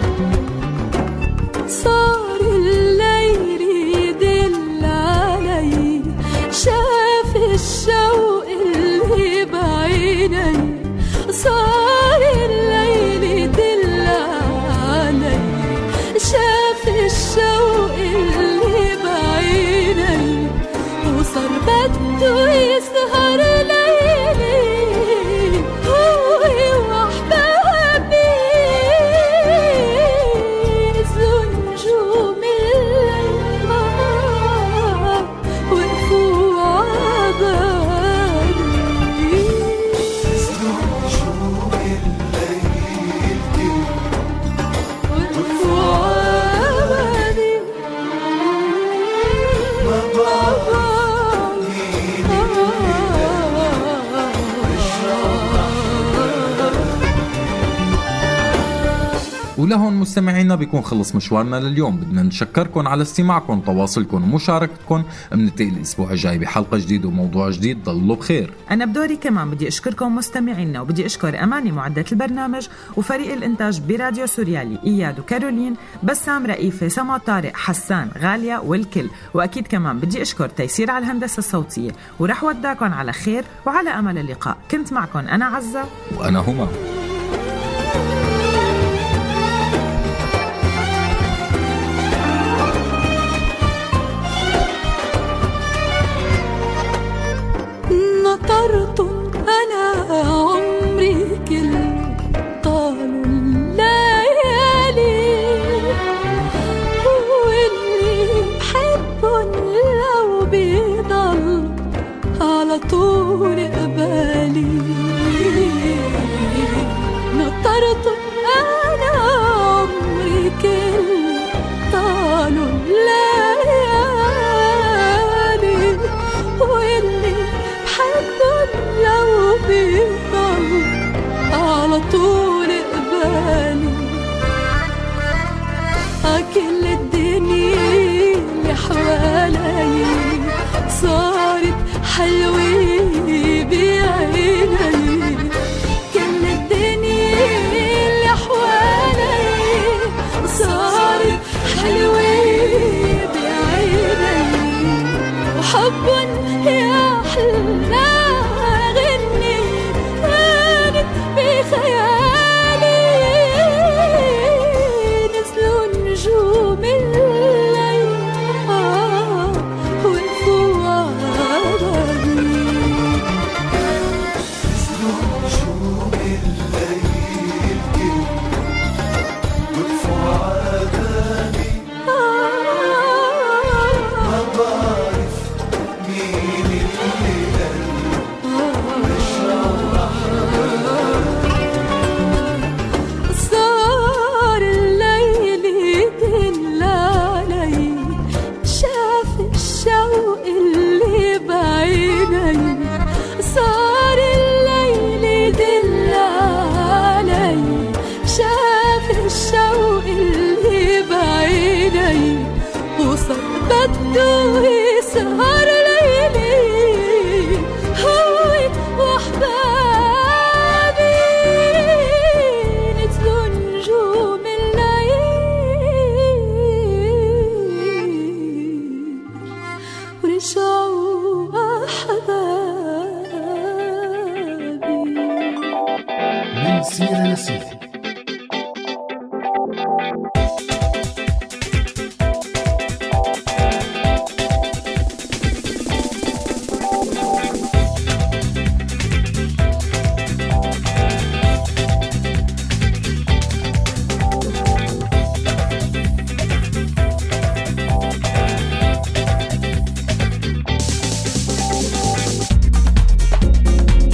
صار الليل يدل علي، شاف الشوق اللي بعيني. صار الليل يدل علي، شاف الشوق اللي بعيني. وصار بده يسهر ليلي هو وأحبابي. نزلوا نجوم الليل وقفوا عبابي. نزلوا نجوم الليل وقفوا عبابي، ما بعرف ولهون مستمعينا بيكون خلص مشوارنا لليوم. بدنا نشكركم على استماعكم، تواصلكم ومشاركتكم. بننتقل الأسبوع الجاي بحلقة جديدة وموضوع جديد. ضلوا بخير. أنا بدوري كمان بدي أشكركم مستمعينا، وبدي أشكر أماني معدة البرنامج وفريق الإنتاج براديو سوريالي، إياد وكارولين، بسام، رئيفة، سما، طارق، حسان، غالية والكل. وأكيد كمان بدي أشكر تيسير على الهندسة الصوتية. ورح وداكم على خير وعلى أمل اللقاء. كنت معكم أنا عزة وأنا هما. نطرت أنا عمري كله، طالوا الليالي. واللي بحبن لو بيضل على طول قبالي. نطرت أنا عمري كله، طالوا الليالي. واللي بحبن دوي سهر ليلي هوي وأحبابي نتلو نجوم الليل ورجعوا أحبابي. من سيرة لسيرة.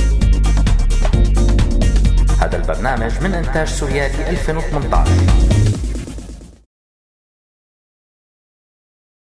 برنامج من إنتاج سوريالي ألفين وثمانية عشر.